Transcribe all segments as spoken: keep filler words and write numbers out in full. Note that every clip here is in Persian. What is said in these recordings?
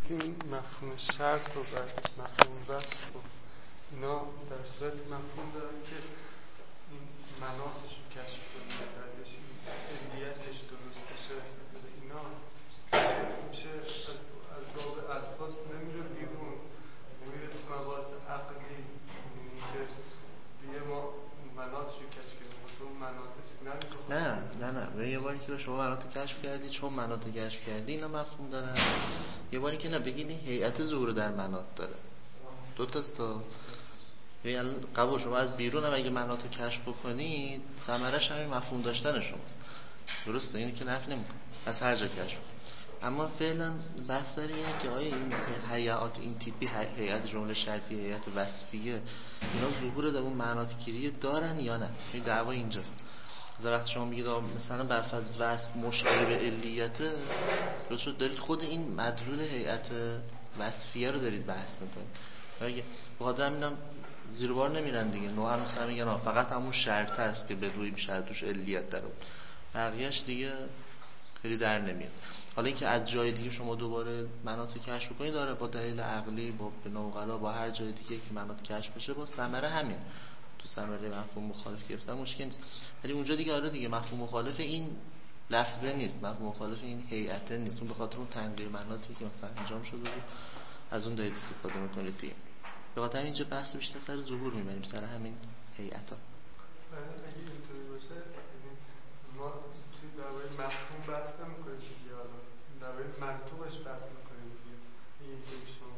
گفتیم مفهوم شرط و بعدش مفهوم وصف و اینا در صورت مفهوم دارن که این مناطش رو کشف کنیم، بعدش این علیتش درست بشه، اینا میشه از باب الفاظ نمیره بیرون، نمیره تو مباحث عقلی، یعنی که دیگه ما مناطش رو کشف کنیم اون مناطش نه نه نه به یه باری که شما مناطق کشف کردی، چون مناطق کشف کردی اینا مفهوم دارن. یه باری که نه بگید این هیئت ظهور در مناط داره، دو تاست. یعنی قبول شما از بیرون هم اگه مناطق کشف بکنید ثمرش همین مفهوم داشتن شماست، درسته؟ اینو که نفی نمی‌کنه از هر جا کشف. اما فعلا بحث داره اینه که آیا این هیئات این تیپی، هیئت جمله شرطی، هیئت وصفیه، اینا ظهور در اون مناطق گیری دارن یا نه؟ این دعوا اینجاست. وقتی شما میگید مثلا برفض وصف مشابه به علیته، درست دارید خود این مدلول هیئت وصفیه رو دارید بحث میکنید. اگه بخاطر همینم زیر بار نمیرن دیگه، نوع هم مثلا میگن فقط همون شرط هست که به روی میشه توش علیت در اون، بقیه‌اش دیگه خیلی در نمیاد. حالا اینکه از جای دیگه شما دوباره مناطق کشف بکنید داره با دلیل عقلی، با بناوغلا، با هر جای دیگه که مناطق کشف بشه با ثمره همین تو ثمره مفهوم مخالف گرفتن مشکل نیست. ولی اونجا دیگه آره دیگه مفهوم مخالف این لفظه نیست، مفهوم مخالف این هیئت نیست، اون به خاطر اون تنقیح مناطقی که مثلا انجام شده بود از اون دارید استفاده میکنید دیگه. به خاطر اینجا بحث بیشتر سر ظهور میبریم، سر همین هیئتا. اگه اینطوری باشه ما توی دعوای مفهوم بحث نمیکنیم دیگه، حالا دعوای منطوقش بحث میکنیم دیگه. این که شما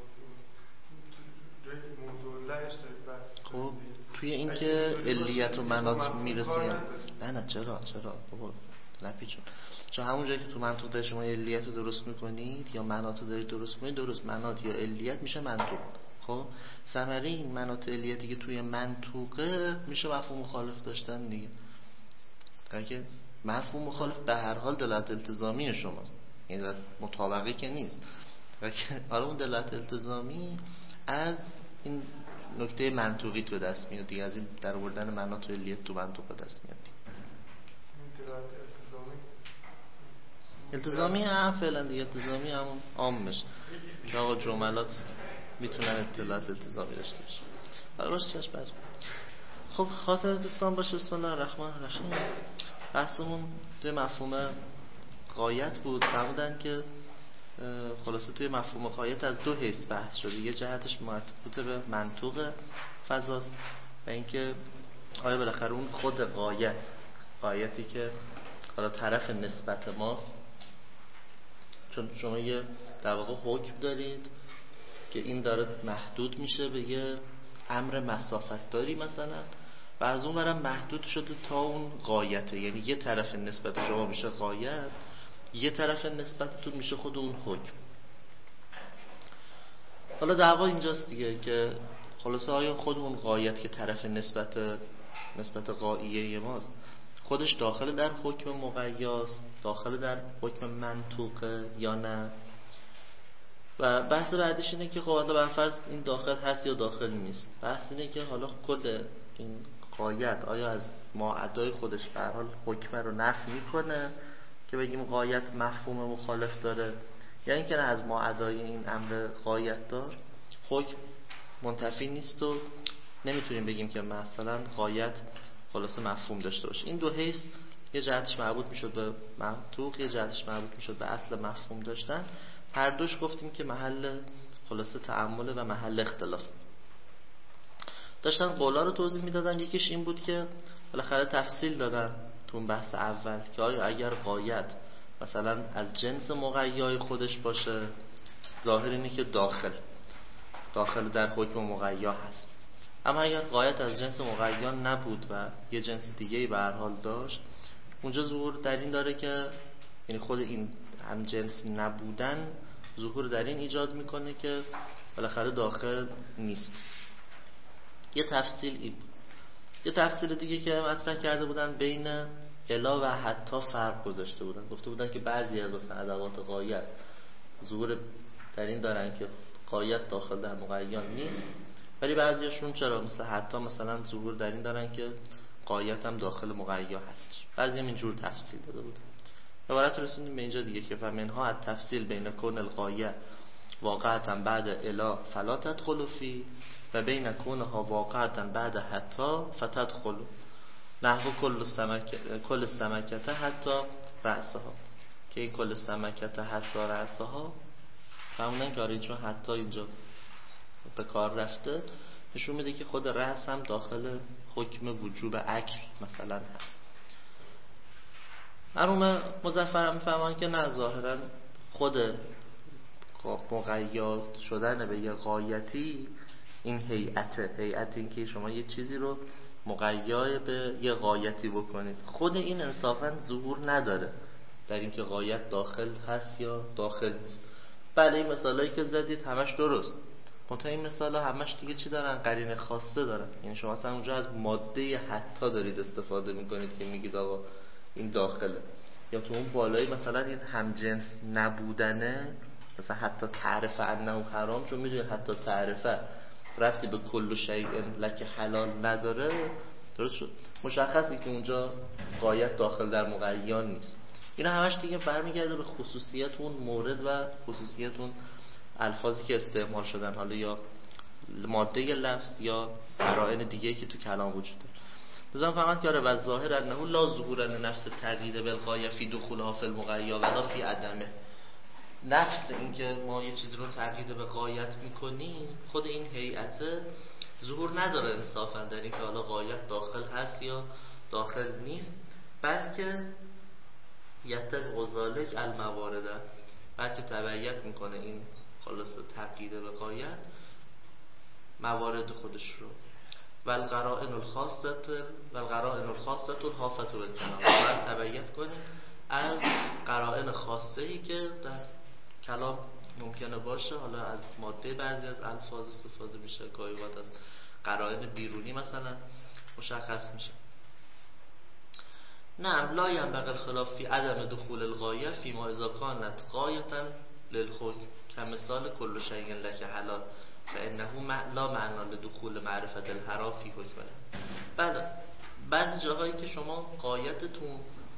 توی موضوع لهش دارید بحث میکنیم. خب توی این که علیت و مناط میرسیم، نه نه چرا چرا بابا نپیچون، چون همون جایی که تو منطق دارید شما علیت رو درست میکنید یا مناط رو دارید درست میکنید، درست مناط یا علیت میشه منطوق. خب ثمره این مناط علیتی که توی منطوقه میشه مفهوم مخالف داشتن دیگه. که مفهوم مخالف به هر حال دلالت التزامی شماست، یعنی مطابقه که نیست، حالا اون دلالت التزامی از این نکته منطوقی تو دست میاد دیگه، از این در آوردن مناط و علیت تو منطوق به دست میاد دیگه. التزامی هم فعلا دیگه، التزامی همون عام بشه که آقا جملات میتونن اطلاعات التزامی داشته باشه. حالا باشه چشم بس. خب خاطر دوستان باشه. بسم الله الرحمن الرحیم. بحثمون توی مفهوم غایت بود. فرمودن که خلاصه توی مفهوم غایت از دو حیث بحث شده. یه جهتش مرتبط به منطوق فضاست و اینکه آیا بالاخره اون خود غایت، غایتی که حالا طرف نسبت ما، چون شما یه در واقع حکم دارید که این داره محدود میشه به یه امر مسافت داری مثلا و از اون برم محدود شده تا اون غایته، یعنی یه طرف نسبت شما میشه غایت، یه طرف نسبتتون میشه خود اون حکم. حالا دعوا اینجاست دیگه که خلاصه آیا خود اون غایت که طرف نسبت نسبت غاییه ماست خودش داخل در حکم مقیاست، داخل در حکم منطوقه یا نه؟ و بحث بعدیش اینه که خب حالا برفرض این داخل هست یا داخل نیست. بحث اینه که حالا کل این غایت آیا از ماعدای خودش به هر حال حکم رو نفی میکنه که بگیم غایت مفهوم مخالف داره، یا اینکه نه از ماعدای این امر غایت دار حکم منتفی نیست و نمیتونیم بگیم که مثلا غایت خلاصه مفهوم داشته باشه. این دو حیث، یه جهتش مربوط میشد به منطوق، یه جهتش مربوط میشد به اصل مفهوم داشتن. هر دوش گفتیم که محل خلاصه تأمل و محل اختلاف داشتن. قولا رو توضیح میدادن. یکیش این بود که بالاخره تفصیل دادن تو اون بحث اول که آیا اگر غایت مثلا از جنس مقیای خودش باشه، ظاهر اینه که داخل داخل در حکم مقیا هست، اما اگر غایت از جنس مقیا نبود و یه جنس دیگه‌ای به هر حال داشت، اونجا ظهور در این داره که یعنی خود این هم جنس نبودن ظهور در این ایجاد میکنه که بالاخره داخل نیست. یه تفصیل این. یه تفصیل دیگه که مطرح کرده بودن بین الا و حتی فرق گذاشته بودن. گفته بودن که بعضی از مثلا ادوات غایت ظهور در این دارن که غایت داخل در مقیا نیست، ولی بعضیاشون چرا مثل حتی مثلا ظهور در این دارن که غایت هم داخل مقیا هست. بعضی هم اینجور تفصیل داده بودن. عبارت رسوندیم به اینجا دیگه که فمنها التفصیل بین کون الغایه واقعتا بعد الا فلا تدخلوا فی و بین کونها واقعتا بعد حتی فتدخلوا نحو کل سمک کل سمکته حتی رأسها، که این کل سمکته حتی رأسها همونن که چون حتی اینجا به کار رفته نشون میده که خود رأس هم داخل حکم وجوب اکل مثلا هست. مرحوم مظفر میفهمن که نه، ظاهرا خود مقید شدن به یه غایتی این هیئته، هیئت این که شما یه چیزی رو مقید به یه غایتی بکنید، خود این انصافا ظهور نداره در اینکه غایت داخل هست یا داخل نیست. بله این مثالایی که زدید همش درست، منتها این مثالا همش دیگه چی دارن؟ قرینه خاصه دارن. یعنی شما مثلا اونجا از ماده حتی دارید استفاده میکنید که میگید آقا این داخله، یا تو اون بالایی مثلا این همجنس نبودنه، مثلا حتی تعرف انه حرام، چون میدونید حتی تعرفه ربطی به کل شیء لک حلال نداره، درست شد؟ مشخصی که اونجا غایت داخل در مقیان نیست. اینا همش دیگه برمیگرده به خصوصیت اون مورد و خصوصیت اون الفاظی که استعمال شدن، حالا یا ماده لفظ یا قرائن دیگه که تو کلام وجود داره. لازم فهمید که آره و ظاهر انه لا ظهور نفس تقیید بالغایه فی دخولها فی المغیا ولا فی عدمه. نفس این که ما یه چیزی رو تقیید به غایت میکنیم، خود این هیئت ظهور نداره انصافا در این که حالا غایت داخل هست یا داخل نیست، بلکه یتب غزالک الموارده، بلکه تبعیت میکنه این خلاص تقیید به غایت موارد خودش رو. والقرائن الخاصه والقرائن الخاصه الحافه بالکلام، باید تبعیت کنیم از قرائن خاصه ای که در کلام ممکنه باشه. حالا از ماده بعضی از الفاظ استفاده میشه، گاهی وقت از قرائن بیرونی مثلا مشخص میشه. نعم لا ينبغي الخلاف في عدم دخول الغایه فيما اذا كانت غایه للحکم كمثال كل شيء لك حلال فانه لا معنى لدخول معرفت الحرام فی حکمه. بله بعضی جاهایی که شما غایتتون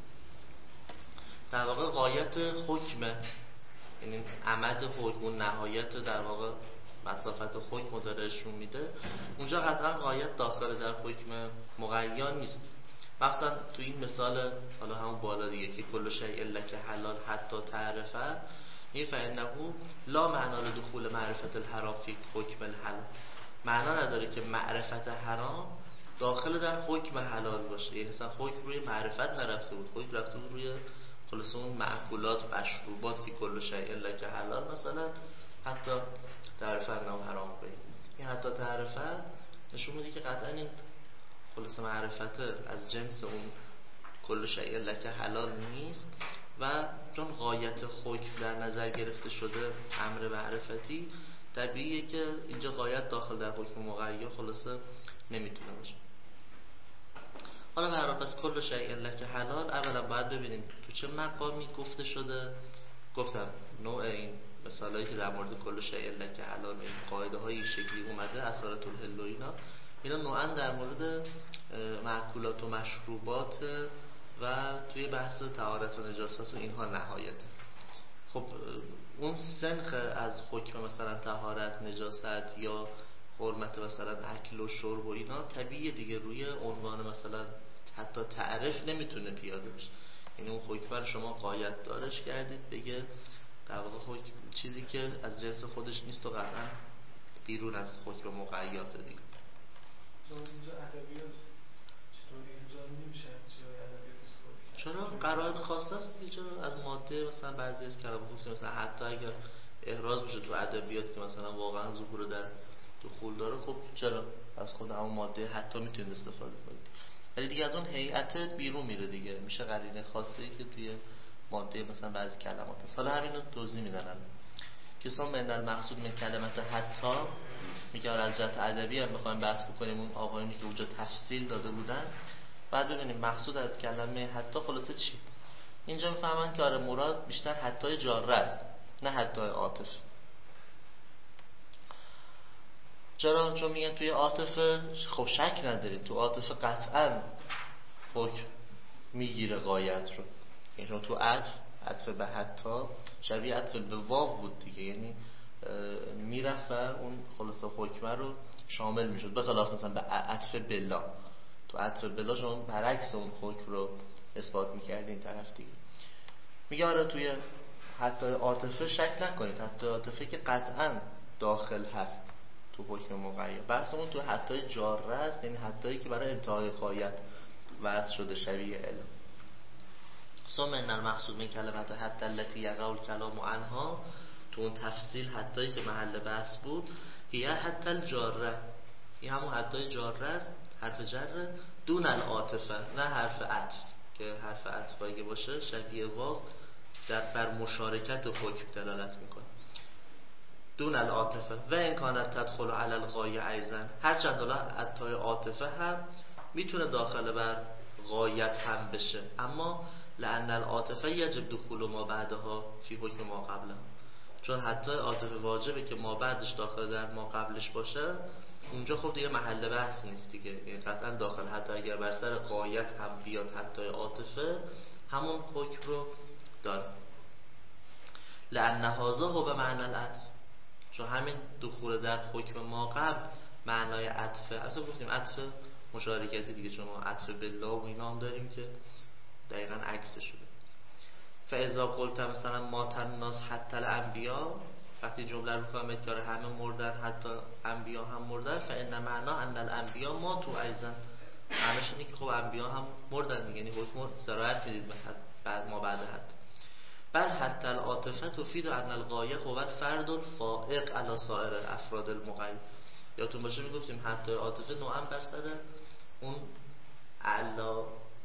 در واقع غایت حکمه، یعنی عمد حکم و نهایت در واقع مسافت حکم داره نشون میده، اونجا قطعا غایت داخل در حکم مقیان نیست. مثلا تو این مثال حالا همون بالا دیگه که کل شیء لک حلال حتی تعرفه، می فانه لا معنا لدخول معرفت الحرام فی حکم الحلال، معنا نداره که معرفت حرام داخل در حکم حلال باشه. یعنی مثلا حکم روی معرفت نرفته بود، حکم رفته بود روی خلاص اون معقولات مشروبات که کل شیء لک حلال مثلا حتی تعرفه انه حرام بید. این حتی تعرفه نشون میده که قطعا این خلاص معرفت از جنس اون کل شیء لک حلال نیست و چون غایت حکم در نظر گرفته شده امر معرفتی، طبیعیه که اینجا غایت داخل در حکم مقید خلاصه نمیتونه باشه. حالا برای پس کل شیء لک حلال اولا باید ببینیم تو چه مقامی گفته شده. گفتم نوع این مثالایی که در مورد کل شیء لک حلال این قاعده های این شکلی اومده اثرات الحل و اینا اینا نوعا در مورد مأکولات و مشروبات و توی بحث طهارت و نجاست و اینها نهایته. خب اون سنخ از حکم مثلا طهارت، نجاست یا حرمت مثلا اکل و شرب و اینا طبیعیه دیگه روی عنوان مثلا حتی تعرف نمیتونه پیاده بشه. یعنی اون حکم رو شما غایت دارش کردید بگه در واقع حکم چیزی که از جنس خودش نیست و قطعا بیرون از حکم مقیده دیگه. اینجا ادبیات چطوری اینجا نمیشه چرا ادبیات استفاده کرد؟ چرا قرائن خاصه است دیگه. چرا از ماده مثلا بعضی از کلمات گفتیم مثلا حتی اگر احراز بشه تو ادبیات که مثلا واقعا ظهور در دخول داره، خب چرا از خود همون ماده حتی میتونید استفاده کنید. ولی دیگه از اون هیئت بیرون میره دیگه، میشه قرینه خاصه ای که توی ماده مثلا بعضی کلمات هست. حالا همین رو توضیح میدن کسان من المقصود من کلمت حتی میگه از جهت ادبی هم بخوایم بحث بکنیم اون آقایونی که اونجا تفصیل داده بودن بعد ببینیم مقصود از کلمه حتی خلاصه چی. اینجا میفهمن که آره مراد بیشتر حتی جاره است نه حتی عاطف. چرا؟ چون میگن توی عاطفه خب شک ندارید تو عاطفه قطعا حکم میگیره غایت رو. یعنی تو عطف عطف به حتی شبیه عطف به واو بود دیگه، یعنی میرفت و اون خلاصه حکمه رو شامل میشد، به خلاف مثلا به عطف بلا. تو عطف بلا شما برعکس اون حکم رو اثبات میکردی این طرف دیگه. میگه آره توی حتی عاطفه شک نکنید، حتی عاطفه که قطعا داخل هست تو حکم مقید. بحث اون تو حتی جاره است، یعنی حتی که برای انتهای غایت وضع شده شبیه علم. ثم ان المقصود من کلمت حتی التي یقع الکلام عنها، تو اون تفصیل حتی که محل بحث بود، هی حتی الجاره، این همون حتی جاره است، حرف جره، دون العاطفه، نه حرف عطف که حرف عطف اگه باشه شبیه واو در بر مشارکت حکم دلالت میکنه. دون العاطفه و این کانت تدخل علی الغایه ایضا، هرچند حالا حتی عاطفه هم میتونه داخل بر غایت هم بشه، اما لأن العاطفه یجب دخول ما بعدها فی حکم ما قبلها، چون حتی عاطفه واجبه که ما بعدش داخل در ما قبلش باشه، اونجا خب دیگه محل بحث نیست دیگه، یعنی قطعا داخل حتی اگر بر سر غایت هم بیاد حتی عاطفه همون حکم رو داره. لأن هذا هو به معنی العطف، چون همین دخول در حکم ما قبل معنای عطفه. البته گفتیم عطف مشارکتی دیگه، چون ما عطف بالله و اینا هم داریم که دقیقاً عکس شده. فاذا قلت مثلا مات الناس حتی الانبیا، وقتی جمله رو فهمید که همه مردن حتی انبیا هم مردن، فان معنا ان الانبیا ماتوا ایضا، معناش اینه که خب انبیا هم مردن دیگه، یعنی حکم سرایت میدید بعد ما بعد حتی. بل حتی العاطفه تفید ان الغایه هو الفرد الفائق علی سایر افراد المقید. یادتون باشه میگفتیم حتی عاطفه نوعا بر سر اون اعلی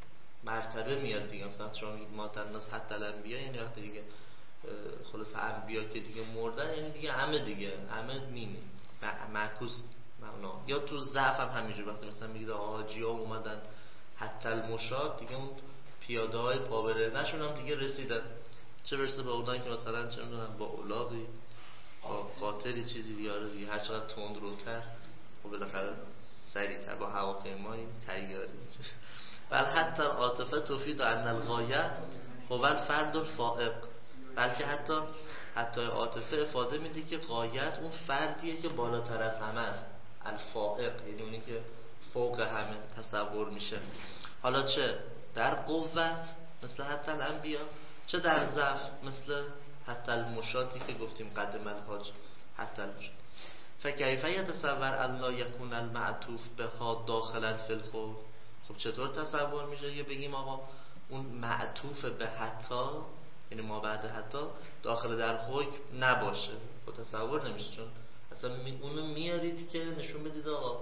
مرتبه میاد دیگه. مثلا شما میگید مات الناس حتی الانبیا، یعنی وقتی دیگه خلاص انبیا که دیگه مردن، یعنی دیگه همه دیگه همه میمی معکوس معنا. یا تو ضعف هم همینجور، وقتی مثلا میگید حاجی ها اومدن حتی المشاد، دیگه اون پیاده های پابره نشون هم دیگه رسیدن، چه برسه به اونایی که مثلا چه میدونم با اولاغی با قاطری چیزی دیاره دیگه، هر چقدر تند روتر و بالاخره سریعتر با هواپیمایی تیاری. بل حتی عاطفه تفید ان الغایه هو الفرد الفائق، بلکه حتی حتی عاطفه افاده میده که غایت اون فردیه که بالاتر از همه است، الفائق، یعنی اونی که فوق همه تصور میشه، حالا چه در قوت مثل حتی الانبیا، چه در ضعف مثل حتی المشاتی که گفتیم قدم الحاج حتی المشات. فکیف یتصور الله یکون المعطوف بها داخلا فی الخوف، خب چطور تصور میشه یه بگیم آقا اون معطوف به حتی، یعنی ما بعد حتی داخل در حکم نباشه، خب تصور نمیشه، چون اصلا اونو میارید که نشون بدید آقا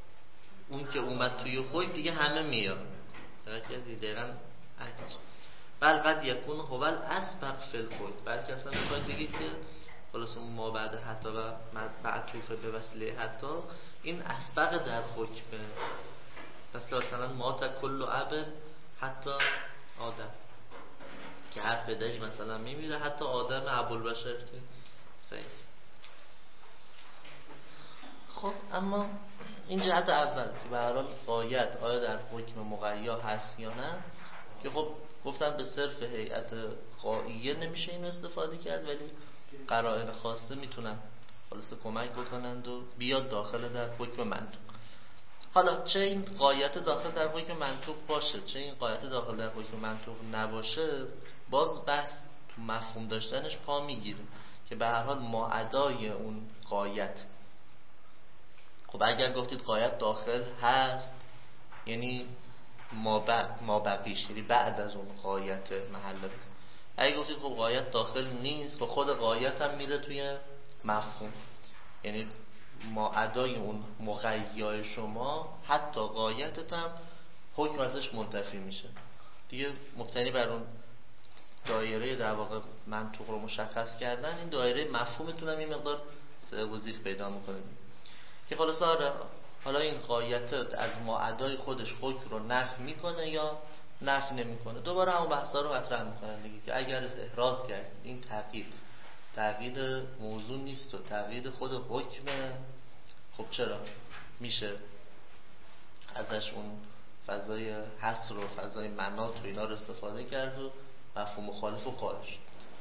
اون که اومد توی حکم دیگه همه میاد، دقیقا عکس. بل قد یکون هو الاسبق فی الحکم، بلکه اصلا میخواید بگید که خلاص اون ما بعد حتی و معطوف به وسیله حتی این اسبق در حکمه. مثلا مثلا مات کل اب حتی آدم، که هر پدری مثلا میمیره حتی آدم ابوالبشر که صحیح. خب اما این جهت اول که به هر حال غایت آیا در حکم مقیا هست یا نه، که خب گفتم به صرف هیئت غائیه نمیشه این استفاده کرد، ولی قرائن خاصه میتونن خلاصه کمک بکنند و بیاد داخل در حکم منطوق. حالا چه این غایت داخل در حکم منطوق باشه، چه این غایت داخل در حکم منطوق نباشه، باز بحث تو مفهوم داشتنش پا میگیره که به هر حال ماعدای اون غایت. خب اگر گفتید غایت داخل هست، یعنی ما بعد ما بقیش، یعنی بعد از اون غایت محل است. اگر گفتید خب غایت داخل نیست، خب خود غایت هم میره توی مفهوم، یعنی ما ادای اون مغیای شما حتی غایتت هم حکم ازش منتفی میشه دیگه. مبتنی بر اون دایره در واقع منطوق رو مشخص کردن، این دایره مفهومتون هم این مقدار وضیح پیدا میکنه که خلاص آره حالا این غایت از ما ادای خودش حکم رو نفی میکنه یا نفی نمیکنه. دوباره همون بحثا رو مطرح میکنن دیگه که اگر احراز کرد این تغییر تغییر موضوع نیست و تغییر خود حکمه، خب چرا میشه ازش اون فضای حصر و فضای مناط و اینا رو استفاده کرد و مفهوم مخالف و قائل شد.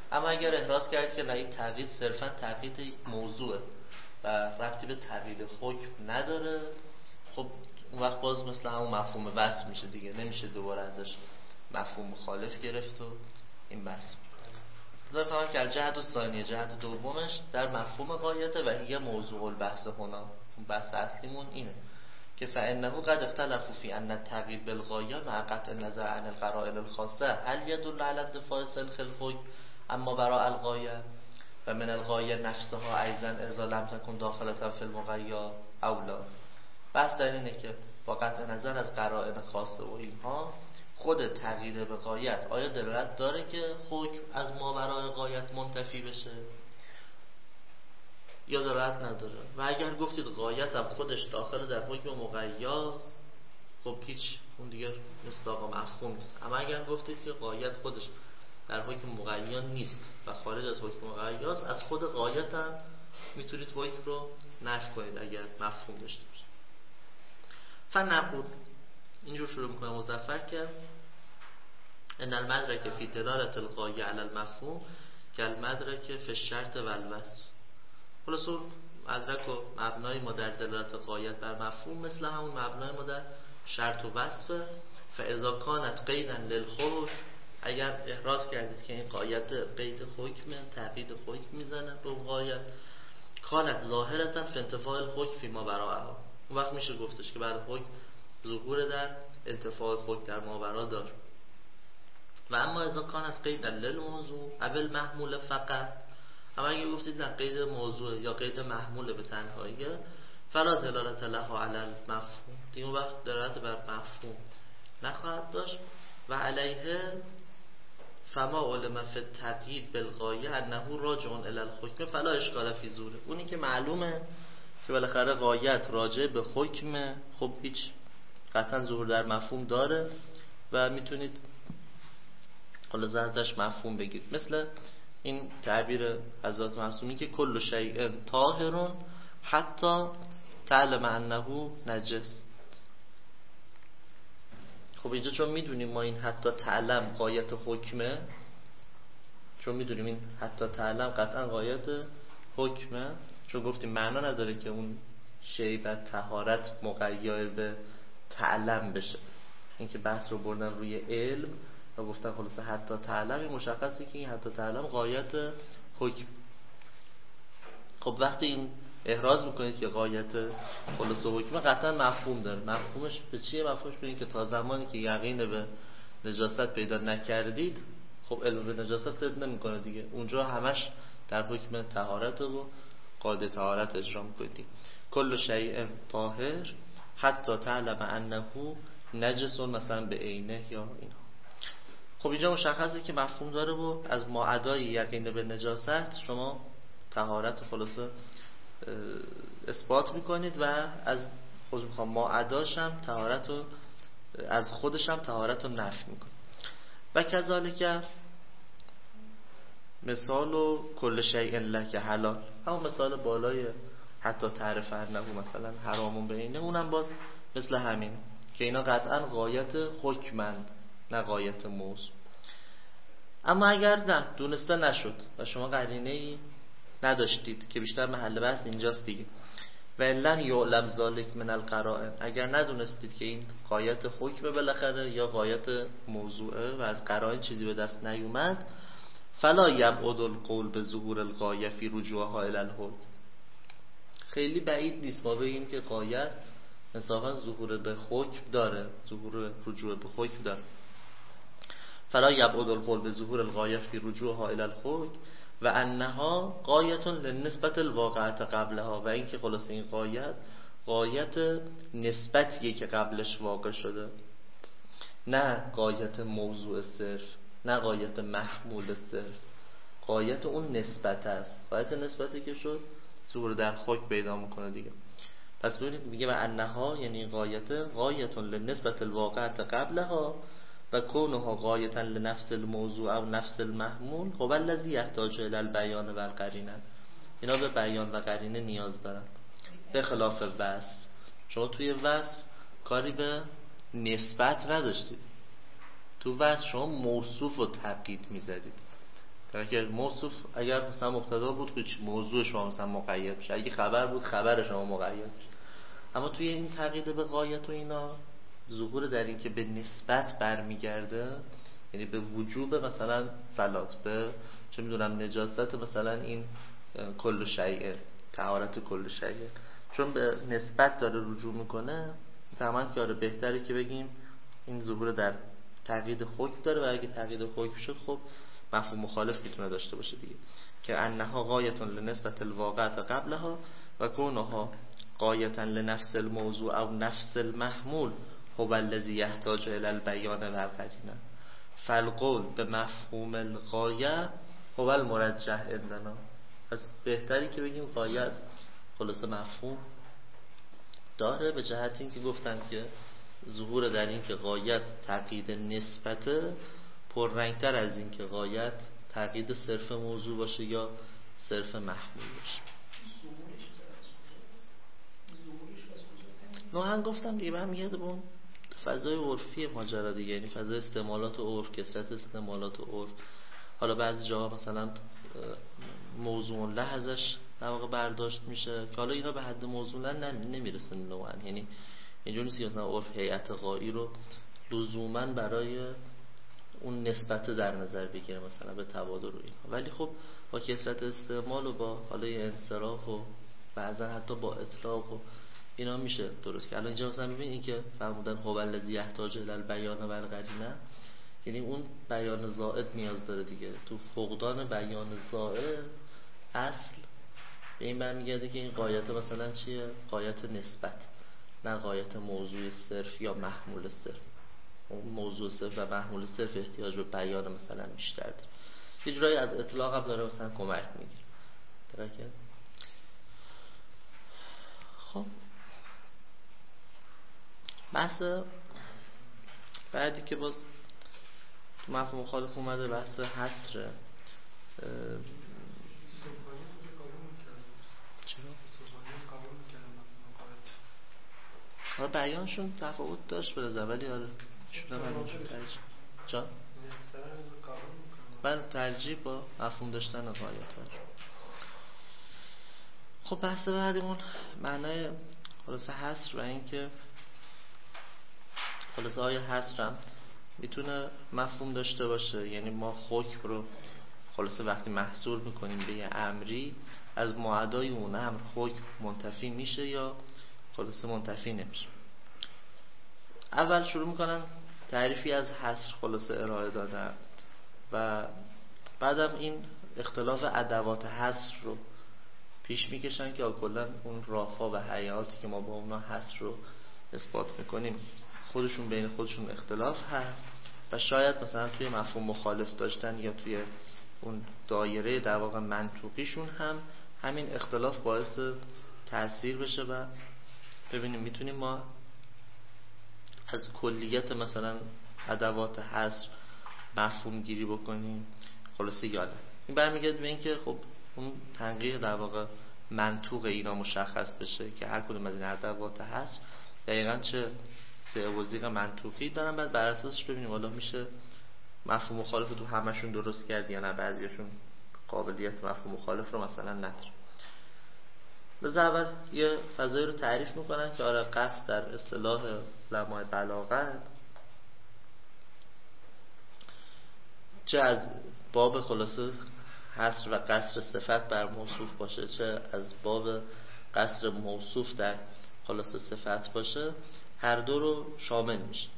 اما اگر احراز کرد که نه این تغییر صرفا تغییر یک موضوعه و ربطی به تغییر حکم نداره، خب اون وقت باز مثل همون مفهوم وصف میشه دیگه، نمیشه دوباره ازش مفهوم مخالف گرفت و این بحث. بذار فهمم که جهت و ثانیه، جهت دومش در مفهوم غایته و هی موضوع البحث هنا، بحث اصلیمون اینه که فانه قد اختلفوا فی ان التغییر بالغایه مع قطع النظر عن القرائن الخاصه هل يدل على الدفاع سلخ الحکم اما براء الغایه و من الغایه نفسها ایضا اذا لم تكن داخلة فی المغیا او لا. بس در اینه که با قطع نظر از قرائن خاصه و اینها خود تغییر به غایت آیا دلالت داره که حکم از ماورای غایت منتفی بشه یا دلالت نداره؟ و اگر گفتید غایت هم خودش داخل در حکم مقیاست، خب هیچ، اون دیگه مصداق مفهوم نیست. اما اگر گفتید که غایت خودش در حکم مقیا نیست و خارج از حکم مقیاست، از خود غایت هم میتونید حکم رو نفی کنید اگر مفهوم داشته باشه. فنقول اینجور شروع میکنه مظفر کرد ان المدرک فی دلالت الغایه علی المفهوم که المدرک فی الشرط و الوصف. خلاص اون مدرک و مبنای ما در دلالت غایت بر مفهوم مثل همون مبنای ما در شرط و وصف. فاذا کانت قیدا للحکم، اگر احراز کردید که این غایت قید حکم، تقیید حکم میزنه به غایت، کانت ظاهرتا فی انتفاع الحکم فی ما براءها، اون وقت میشه گفتش که بعد حکم ظهور در انتفاع حکم در ماورا دار. و اما اذا کانت قید للموضوع او المحمول فقط، اما اگه گفتید نه قید موضوع یا قید محمول به تنهایی، فلا دلالت لها علی المفهوم، دیگه اون وقت دلالت بر مفهوم نخواهد داشت. و علیه فما علم فی التقیید بالغایه انه راجع الی الحکم فلا اشکال فی ظهوره. اونی که معلومه که بالاخره غایت راجع به حکم، خب هیچ قطعا ظهور در مفهوم داره و میتونید خلاصه ازش مفهوم بگیرید. مثل این تعبیر حضرت معصومی که کل شیء طاهر حتی تعلم انه نجس. خب اینجا چون میدونیم ما این حتی تعلم غایت حکمه، چون میدونیم این حتی تعلم قطعا غایت حکمه، چون گفتیم معنا نداره که اون شی و طهارت مقید به تعلم بشه. این که بحث رو بردن روی علم و گفتن خلاصه حتی تعلم، این مشخصه که این حتی تعلم غایت حکم. خب وقتی این احراز میکنید که غایت خلاصه حکمه، قطعا مفهوم داره. مفهومش به چیه؟ مفهومش به این که تا زمانی که یقین به نجاست پیدا نکردید، خب علم به نجاست صدق نمیکنه دیگه، اونجا همش در حکم طهارت و قاعده طهارت اجرا میکنید. کل شیء طاهر حتی تعلم انه نجس مثلا به عینه یا اینا. خب اینجا مشخصه که مفهوم داره و از ما ادای یقین به نجاست شما طهارت خلاصه اثبات میکنید و از خود میخوام ما اداش هم طهارت رو از خودش هم طهارت رو نفی میکنید. و کذالک مثال و کل شیء لک حلال، همون مثال بالای حتی تعرف انه مثلا حرامون بینه، اونم باز مثل همین که اینا قطعا غایت حکمند نه غایت موضوع. اما اگر نه دونسته نشد و شما قرینه‌ای نداشتید که بیشتر محل بحث اینجاست دیگه، و لم یعلم ذلک من القرائن، اگر ندونستید که این غایت حکم بالاخره یا غایت موضوعه و از قرائن چیزی به دست نیومد، فلا یبعد القول به ظهور الغایه فی رجوعها الی الحکم. خیلی بعید نیست ما بگیم که غایت انصافا ظهور به حکم داره، ظهور رجوع به حکم داره. فلا یبعد القول به ظهور الغایه فی رجوعها الی الحکم و انها غایت لنسبت الواقعه قبلها، و اینکه خلاص این غایت غایت نسبتیه که قبلش واقع شده، نه غایت موضوع صرف، نه غایت محمول صرف، غایت اون نسبت است. غایت نسبتی که شد ظهور در حکم پیدا میکنه دیگه. پس ببینید میگه و انها یعنی غایت غایت لنسبت الواقعه قبلها و کونها غایتا لنفس الموضوع او نفس المحمول هو الذی یحتاج الی البیان و القرینه. اینا به بیان و قرینه نیاز دارن، به خلاف وصف. شما توی وصف کاری به نسبت نداشتید، تو وصف شما موصوف و تقیید میزدید. در که موصوف اگر مثلا مبتدا بود که موضوع شما مثلا مقید میشه، اگه خبر بود خبر شما مقید میشه. اما توی این تقیید به غایت و اینا ظهور در این که به نسبت برمیگرده، یعنی به وجوب مثلا صلات، به چه میدونم نجاست مثلا این کل شیء، طهارت کل شیء، چون به نسبت داره رجوع میکنه فهمند که آره بهتره که بگیم این ظهور در تقیید حکم داره و اگه تقیید حکم شد خب مفهوم مخالف میتونه داشته باشه دیگه، که انها غایتون لنسبت الواقعه قبلها و کونها غایتا لنفس الموضوع او نفس المحمول هو الذی یحتاج الی البیان و القرینه فالقول به مفهوم الغایه هو المرجح عندنا. پس بهتری که بگیم غایت خلاصه مفهوم داره، به جهت این که گفتن که ظهور در این که غایت تقیید نسبته پررنگتر از این که غایت تقیید صرف موضوع باشه یا صرف محمول باشه. نوحن گفتم دیگه هم میگه اون فضای عرفی ماجرا دیگه، یعنی فضای استعمالات و عرف، کثرت استعمالات و عرف. حالا بعضی جاها مثلا موضوع له ازش در واقع برداشت میشه که حالا اینا به حد موضوع له نمیرسن نوعا، یعنی اینجوری نیست که مثلا عرف هیئت غایی رو لزوما برای اون نسبت در نظر بگیره مثلا به تبادل و اینها، ولی خب با کثرت استعمال و با حالا انصراف و بعضا حتی با اطلاق و اینا میشه درست که الان اینجا مثلا ببینید که فرمودن هو الذی یحتاج الی البیان و القرینه، یعنی اون بیان زائد نیاز داره دیگه. تو فقدان بیان زائد اصل به این برمیگرده که این غایت مثلا چیه؟ غایت نسبت، نه غایت موضوع صرف یا محمول صرف. اون موضوع صرف و محمول صرف احتیاج به بیان مثلا بیشتر داره، یه جورایی از اطلاق هم داره مثلا کمک میگیره. درکه؟ خب بحث بعدی که باز تو مفهوم مخالف اومده بحث حصره. حالا بیانشون تفاوت داشت به نظر، ولی آره شده همینشون ترجیح جا بله ترجیح با مفهوم داشتن غایت ها. خب بحث بعدیمون معنای خلاصه حصر و این که خلاصه آیا حصر هم میتونه مفهوم داشته باشه، یعنی ما حکم رو خلاصه وقتی محصور میکنیم به یه امری از معادای اون امر حکم منتفی میشه یا خلاصه منتفی نمیشه. اول شروع میکنن تعریفی از حصر خلاصه ارائه دادن و بعدم این اختلاف ادوات حصر رو پیش میکشن که کلا اون راهها و حیاتی که ما با اونا حصر رو اثبات میکنیم خودشون بین خودشون اختلاف هست و شاید مثلا توی مفهوم مخالف داشتن یا توی اون دایره در واقع منطوقیشون هم همین اختلاف باعث تأثیر بشه و ببینیم میتونیم ما از کلیت مثلا ادوات حصر مفهوم گیری بکنیم خلاصه یاده. این برمیگرد به این که خب اون تنقیح در واقع منطوق اینا مشخص بشه که هر کدوم از این ادوات حصر دقیقاً چه سه وزیق منطوقی دارن، بعد بر اساسش ببینیم حالا میشه مفهوم مخالف تو همشون درست کرد یا نه، بعضیاشون قابلیت مفهوم مخالف رو مثلا نداره. بذار اول یه فضایی رو تعریف میکنن که آره قصد در اصطلاح علمای بلاغت چه از باب خلاصه حصر و قصر صفت بر موصوف باشه، چه از باب قصر موصوف در خلاصه صفت باشه، هر دو رو شامل میشه.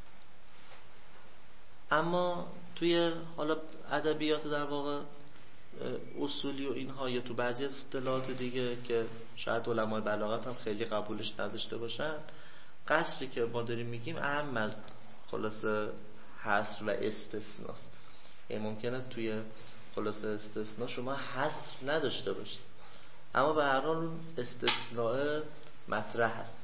اما توی حالا ادبیات در واقع اصولی و اینها یا تو بعضی اصطلاحات دیگه که شاید علمای بلاغت هم خیلی قبولش نداشته باشن، قصری که ما داریم میگیم اهم از خلاصه حصر و استثناست. یعنی ممکنه توی خلاصه استثناء شما حصر نداشته باشید اما به هر حال استثناء مطرح هست.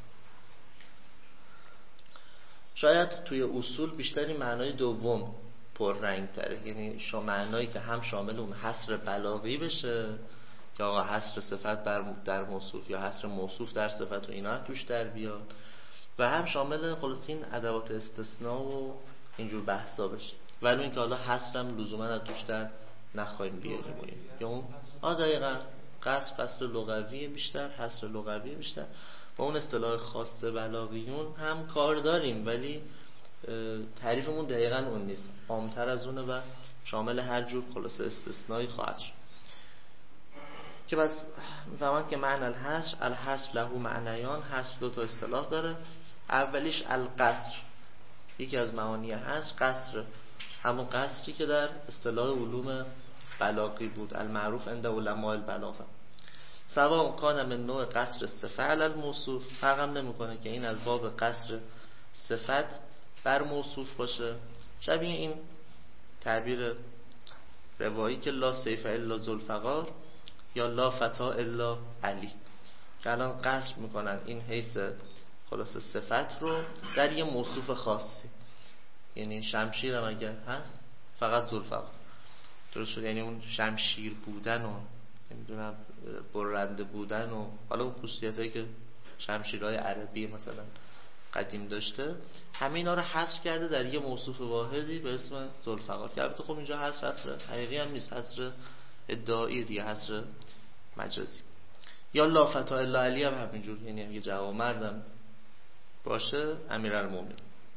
شاید توی اصول بیشتری معنای دوم پررنگ تره، یعنی شما معنایی که هم شامل اون حصر بلاغی بشه که آقا حصر صفت در موصوف یا حصر موصوف در صفت و اینا توش در بیاد و هم شامل خلاص این ادوات استثناء و اینجور بحثا بشه، ولی اینکه حالا حصر هم لزوما از توش در نخواهیم بیاریم. یا اون آ دقیقاً قصر قصر لغوی بیشتر، حصر لغوی بیشتر. با اون اصطلاح خاص بلاغیون هم کار داریم، ولی تعریفمون دقیقاً اون نیست، عامتر از اونه و شامل هر جور خلاصه استثنایی خواهد شد. که بس میفهمند که معنی الحصر، الحصر له معنیان. حصر دو تا اصطلاح داره. اولیش القصر، یکی از معانی حصر قصر، همون قصری که در اصطلاح علوم بلاغی بود، المعروف عند علماء البلاغه. سواء کان من نوع قصر صفه علی الموصوف، فرقم نمیکنه که این از باب قصر صفت بر موصوف باشه، شبیه این تعبیر روایی که لا سیف الا ذوالفقار یا لا فتا الا علی، که الان قصر میکنن این حیث خلاص صفت رو در یه موصوف خاصی، یعنی شمشیر هم اگر هست فقط ذوالفقار، درست شد؟ یعنی اون شمشیر بودن و نمیدونم برنده بودن و حالا اون خصوصیتایی که شمشیرهای عربی مثلا قدیم داشته، همه اینا رو حصر کرده در یه موصوف واحدی به اسم ذوالفقار، که البته خب اینجا حصر حصر حقیقی هم نیست، حصر ادعایی دیگه، حصر مجازی. یا لا فتا الا علی هم همینجور، یعنی هم یه جواب مردم باشه امیرالمومنین،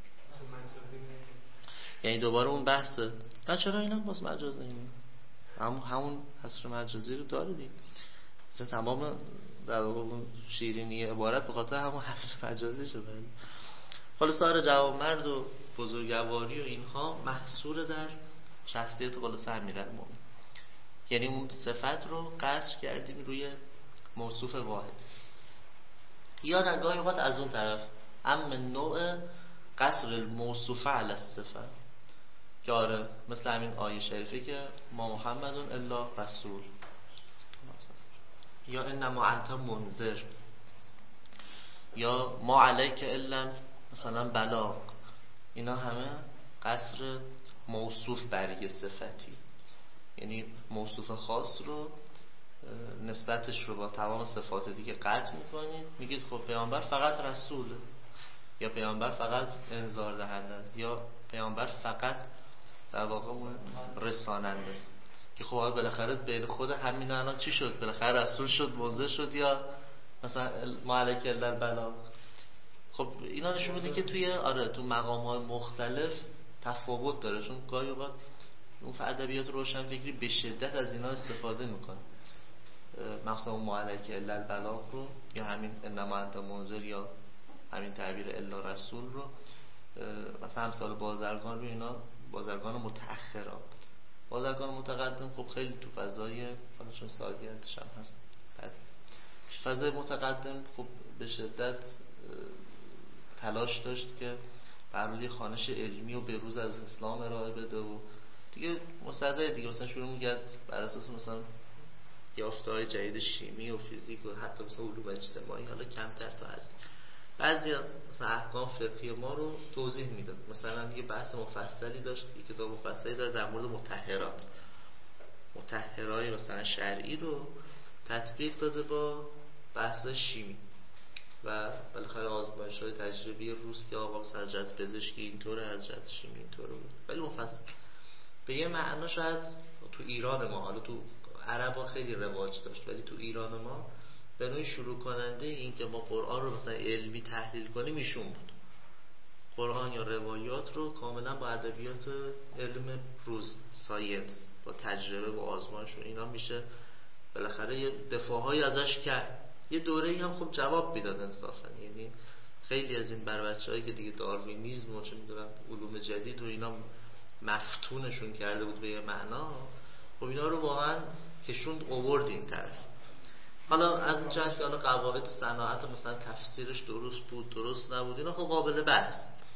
یعنی دوباره اون بحثه. نه چرا اینا باز مجاز اینه، هم همون حصر مجازی رو داره دیگه، مثلا تمام در واقع اون شیرینی عبارت به خاطر همون حصر مجازی شده. خلاص سایر جواب مرد و بزرگواری و اینها محصور در شخصیت خلاص امیرالمومنین، یعنی اون صفت رو قصر کردیم روی موصوف واحد. یا نگاهی اوقات از اون طرف اما نوع قصر الموصوفه علی الصفه، که آره مثل همین آیه شریفه که ما محمدون الا رسول، یا انما انت منذر، یا ما علیک الا مثلا بلاغ، اینا همه قصر موصوف بر یه صفتی، یعنی موصوف خاص رو نسبتش رو با تمام صفات دیگه قطع میکنید، میگید خب پیامبر فقط رسوله، یا پیامبر فقط انذار دهنده است، یا پیامبر فقط در واقع رساننده است. که خب بالاخره بین خود همین الان چی شد؟ بالاخره رسول شد، منذر شد، یا مثلا ما علیک الا البلاغ. خب اینا نشون میده که توی آره تو مقام‌های مختلف تفاوت داره، چون گاهی اوقات اون ادبیات روشنفکری به شدت از اینا استفاده میکنه، مثلا ما علیک الا البلاغ رو، یا همین انما انت منذر، یا همین تعبیر الا رسول رو، مثلا امثال بازرگان رو، اینا بازرگان متأخرا. بازرگان متقدم خب خیلی تو فضای حالا چون سالگردش هم هست بعد فضای متقدم خب به شدت تلاش داشت که برای خوانش علمی و بروز از اسلام ارائه بده و دیگه مستعضی دیگه مثلا شروع می‌کرد بر اساس مثلا یافته‌های جدید شیمی و فیزیک و حتی مثلا علوم اجتماعی، حالا کمتر تا حد بعضی از مثلا احکام فقهی ما رو توضیح میداد. مثلا یه بحث مفصلی داشت، یه کتاب مفصلی داره در مورد مطهرات، مطهرای مثلا شرعی رو تطبیق داده با بحث شیمی و بالاخره آزمایش‌های تجربی روز که آقا مثلا از جهت پزشکی اینطوره، از جهت شیمی اینطوره بود، ولی مفصل به یه معنا شاید تو ایران ما، حالا تو عربا خیلی رواج داشت ولی تو ایران ما به نوعی شروع کننده این که ما قرآن رو مثلا علمی تحلیل کنیم ایشون بود. قرآن یا روایات رو کاملا با ادبیات علم روز، ساینس، با تجربه و آزمایش و اینا میشه بالاخره یه دفاعهای ازش کرد. یه دوره‌ای هم خب جواب میداد انصافا، یعنی خیلی از این بر بچه‌هایی که دیگه داروینیسم و چه می‌دونم علوم جدید و اینا مفتونشون کرده بود به یه معنا، خب اینا رو واقعا کشوند آورد این طرف. حالا از جهت که حالا قواعد صناعت مثلا تفسیرش درست بود درست نبود اینا خب قابل بحث،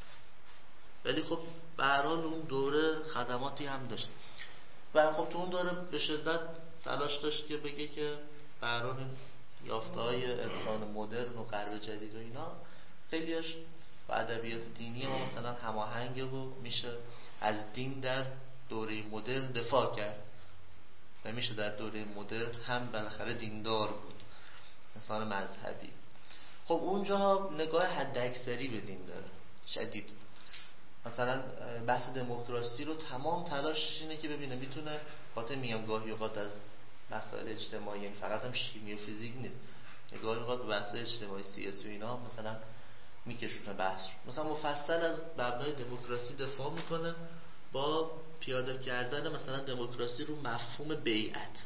ولی خب به هر حال اون دوره خدماتی هم داشت و خب تو اون دوره به شدت تلاش داشت که بگه که به هر حال یافته‌های انسان مدرن و غرب جدید و اینا خیلیش با ادبیات دینی ما مثلا هماهنگه و میشه از دین در دوره مدرن دفاع کرد و میشه در دوره مدرن هم بالاخره دیندار بود، انسان مذهبی. خب اونجا نگاه حد اکثری به دین داره شدید. مثلا بحث دموکراسی رو تمام تلاشش اینه که ببینه میتونه خاطر میام گاهی اوقات از مسائل اجتماعی، یعنی فقط هم شیمی و فیزیک نیست، گاهی اوقات به بحث اجتماعی سیاسی و اینا مثلا میکشونه بحث رو. مثلا مفصل از مبنای دموکراسی دفاع میکنه با پیاده کردن مثلا دموکراسی رو مفهوم بیعت.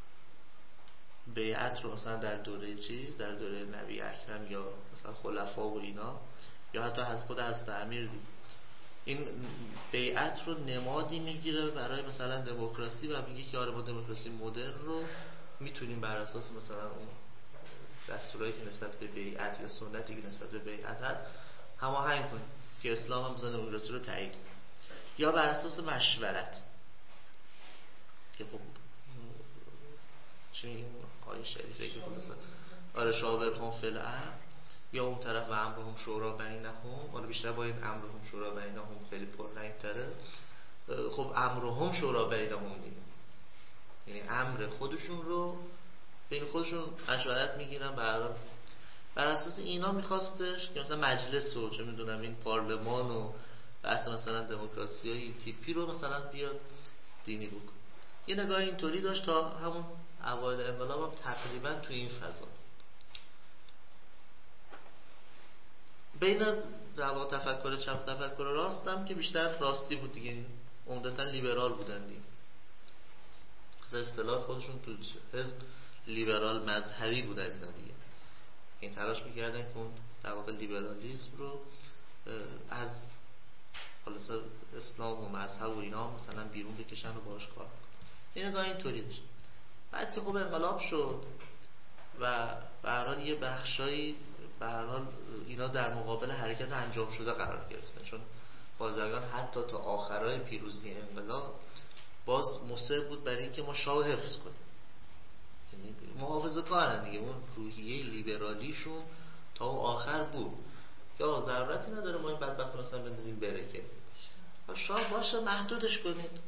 بیعت رو مثلا در دوره چیز، در دوره نبی اکرم یا مثلا خلفا و اینا یا حتی از خود از امیر دید، این بیعت رو نمادی میگیره برای مثلا دموکراسی و میگه که آره ما دموکراسی مدرن رو میتونیم بر اساس مثلا اون دستورایی که نسبت به بیعت یا سنتی که نسبت به بیعت هست هماهنگ کنیم که اسلام هم مثلا دموکراسی رو تایید، یا بر اساس مشورت که خب چه این آیه شریفه که خلاصه آره شاورهم فی الامر، یا اون طرف و امرهم شورا بینهم، حالا بیشتر با این امرهم شورا بینهم خیلی پررنگ تره. خب امرهم شورا بینهم دیگه، یعنی امر خودشون رو بین خودشون مشورت میگیرن، بر بر اساس اینا میخواستش که مثلا مجلس و چه میدونم این پارلمان و بحث مثلا دموکراسی های تیپی رو مثلا بیاد دینی بکن. یه نگاه اینطوری داشت تا همون اوایل انقلاب هم تقریبا تو این فضا. بین دوا تفکر چپ تفکر راست هم که بیشتر راستی بود دیگه، عمدتا لیبرال بودن دیگه، مثلا اصطلاح خودشون تو حزب لیبرال مذهبی بودن اینا دیگه، این تلاش میکردن که اون در واقع لیبرالیسم رو از خلاص اسلام و مذهب و اینا مثلا بیرون بکشن و باهاش کار کنن. این نگاه اینطوری داشت. بعد که خب انقلاب شد و به هر حال یه بخشایی به هر حال اینا در مقابل حرکت انجام شده قرار گرفتن، چون بازرگان حتی تا آخرای پیروزی انقلاب باز مصر بود برای اینکه ما شاه حفظ کنیم، یعنی محافظه کارن دیگه، اون روحیه لیبرالیشون تا اون آخر بود یا ضرورتی نداره ما این بدبخت مثلا بندازیم بره که شاه باشه محدودش کنید،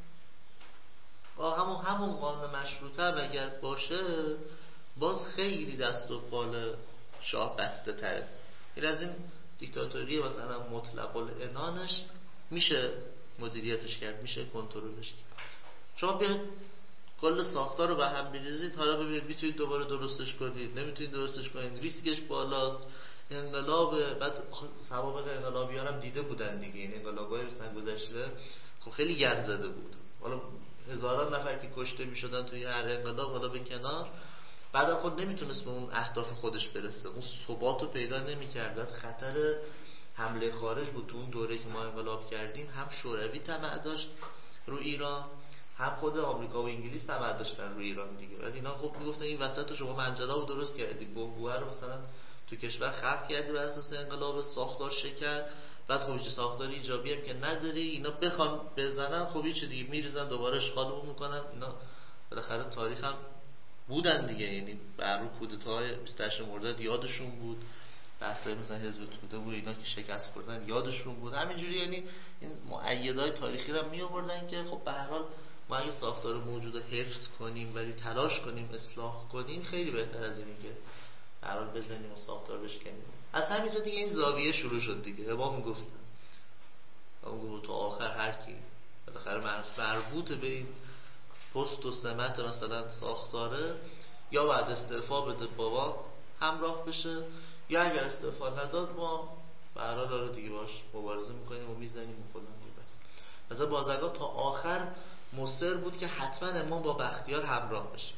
همون همون قانون مشروطه اگر باشه باز خیلی دست و بال شاه بسته تره. این از این دیکتاتوری مثلا مطلق العنانش میشه مدیریتش کرد، میشه کنترلش کرد. شما بیاید کل ساختار رو به هم بریزید، حالا ببینید میتونید دوباره درستش کنید، نمیتونید درستش کنید، ریسکش بالاست، انقلاب بعد سوابق انقلابیان هم دیده بودن دیگه، این انقلابای مثلا گذشته خب خیلی گند زده بود، حالا هزاران نفر که کشته میشدن توی هر انقلاب حالا به کنار، بعدم خود نمیتونست به اون اهداف خودش برسه، اون ثبات رو پیدا نمیکرد، خطر حمله خارج بود. تو اون دوره که ما انقلاب کردیم هم شوروی طمع داشت رو ایران، هم خود آمریکا و انگلیس طمع داشتن رو ایران دیگه. بعد اینا خب میگفتن این وسط شما منجلا رو درست کردید، بمبوه رو مثلا تو کشور خلق کردی بر اساس انقلاب، ساختار شکر، بعد خب چه ساختار ایجابی هم که نداری، اینا بخوام بزنن خب یه چیز دیگه میریزن دوباره اشغال میکنن. اینا بالاخره تاریخ هم بودن دیگه، یعنی بر رو کودتاهای بیست و هشت مرداد یادشون بود، بحثای مثلا حزب توده بود اینا که شکست خوردن یادشون بود، همینجوری یعنی این مؤیدای تاریخی رو می آوردن که خب به هر حال ما اگه ساختار موجود رو حفظ کنیم ولی تلاش کنیم اصلاح کنیم خیلی بهتر از اینه که به هر حال بزنیم و ساختار بشکنیم. از همینجا دیگه این زاویه شروع شد دیگه. امام میگفت امام گفت تو آخر هر کی بالاخره مربوط به این پست و سمت مثلا ساختاره یا بعد استعفا بده بابا همراه بشه، یا اگر استعفا نداد ما به هر حال دیگه باش مبارزه میکنیم و میزنیم و فلان میبرس. مثلا بازرگان تا آخر مصر بود که حتما امام با بختیار همراه بشه،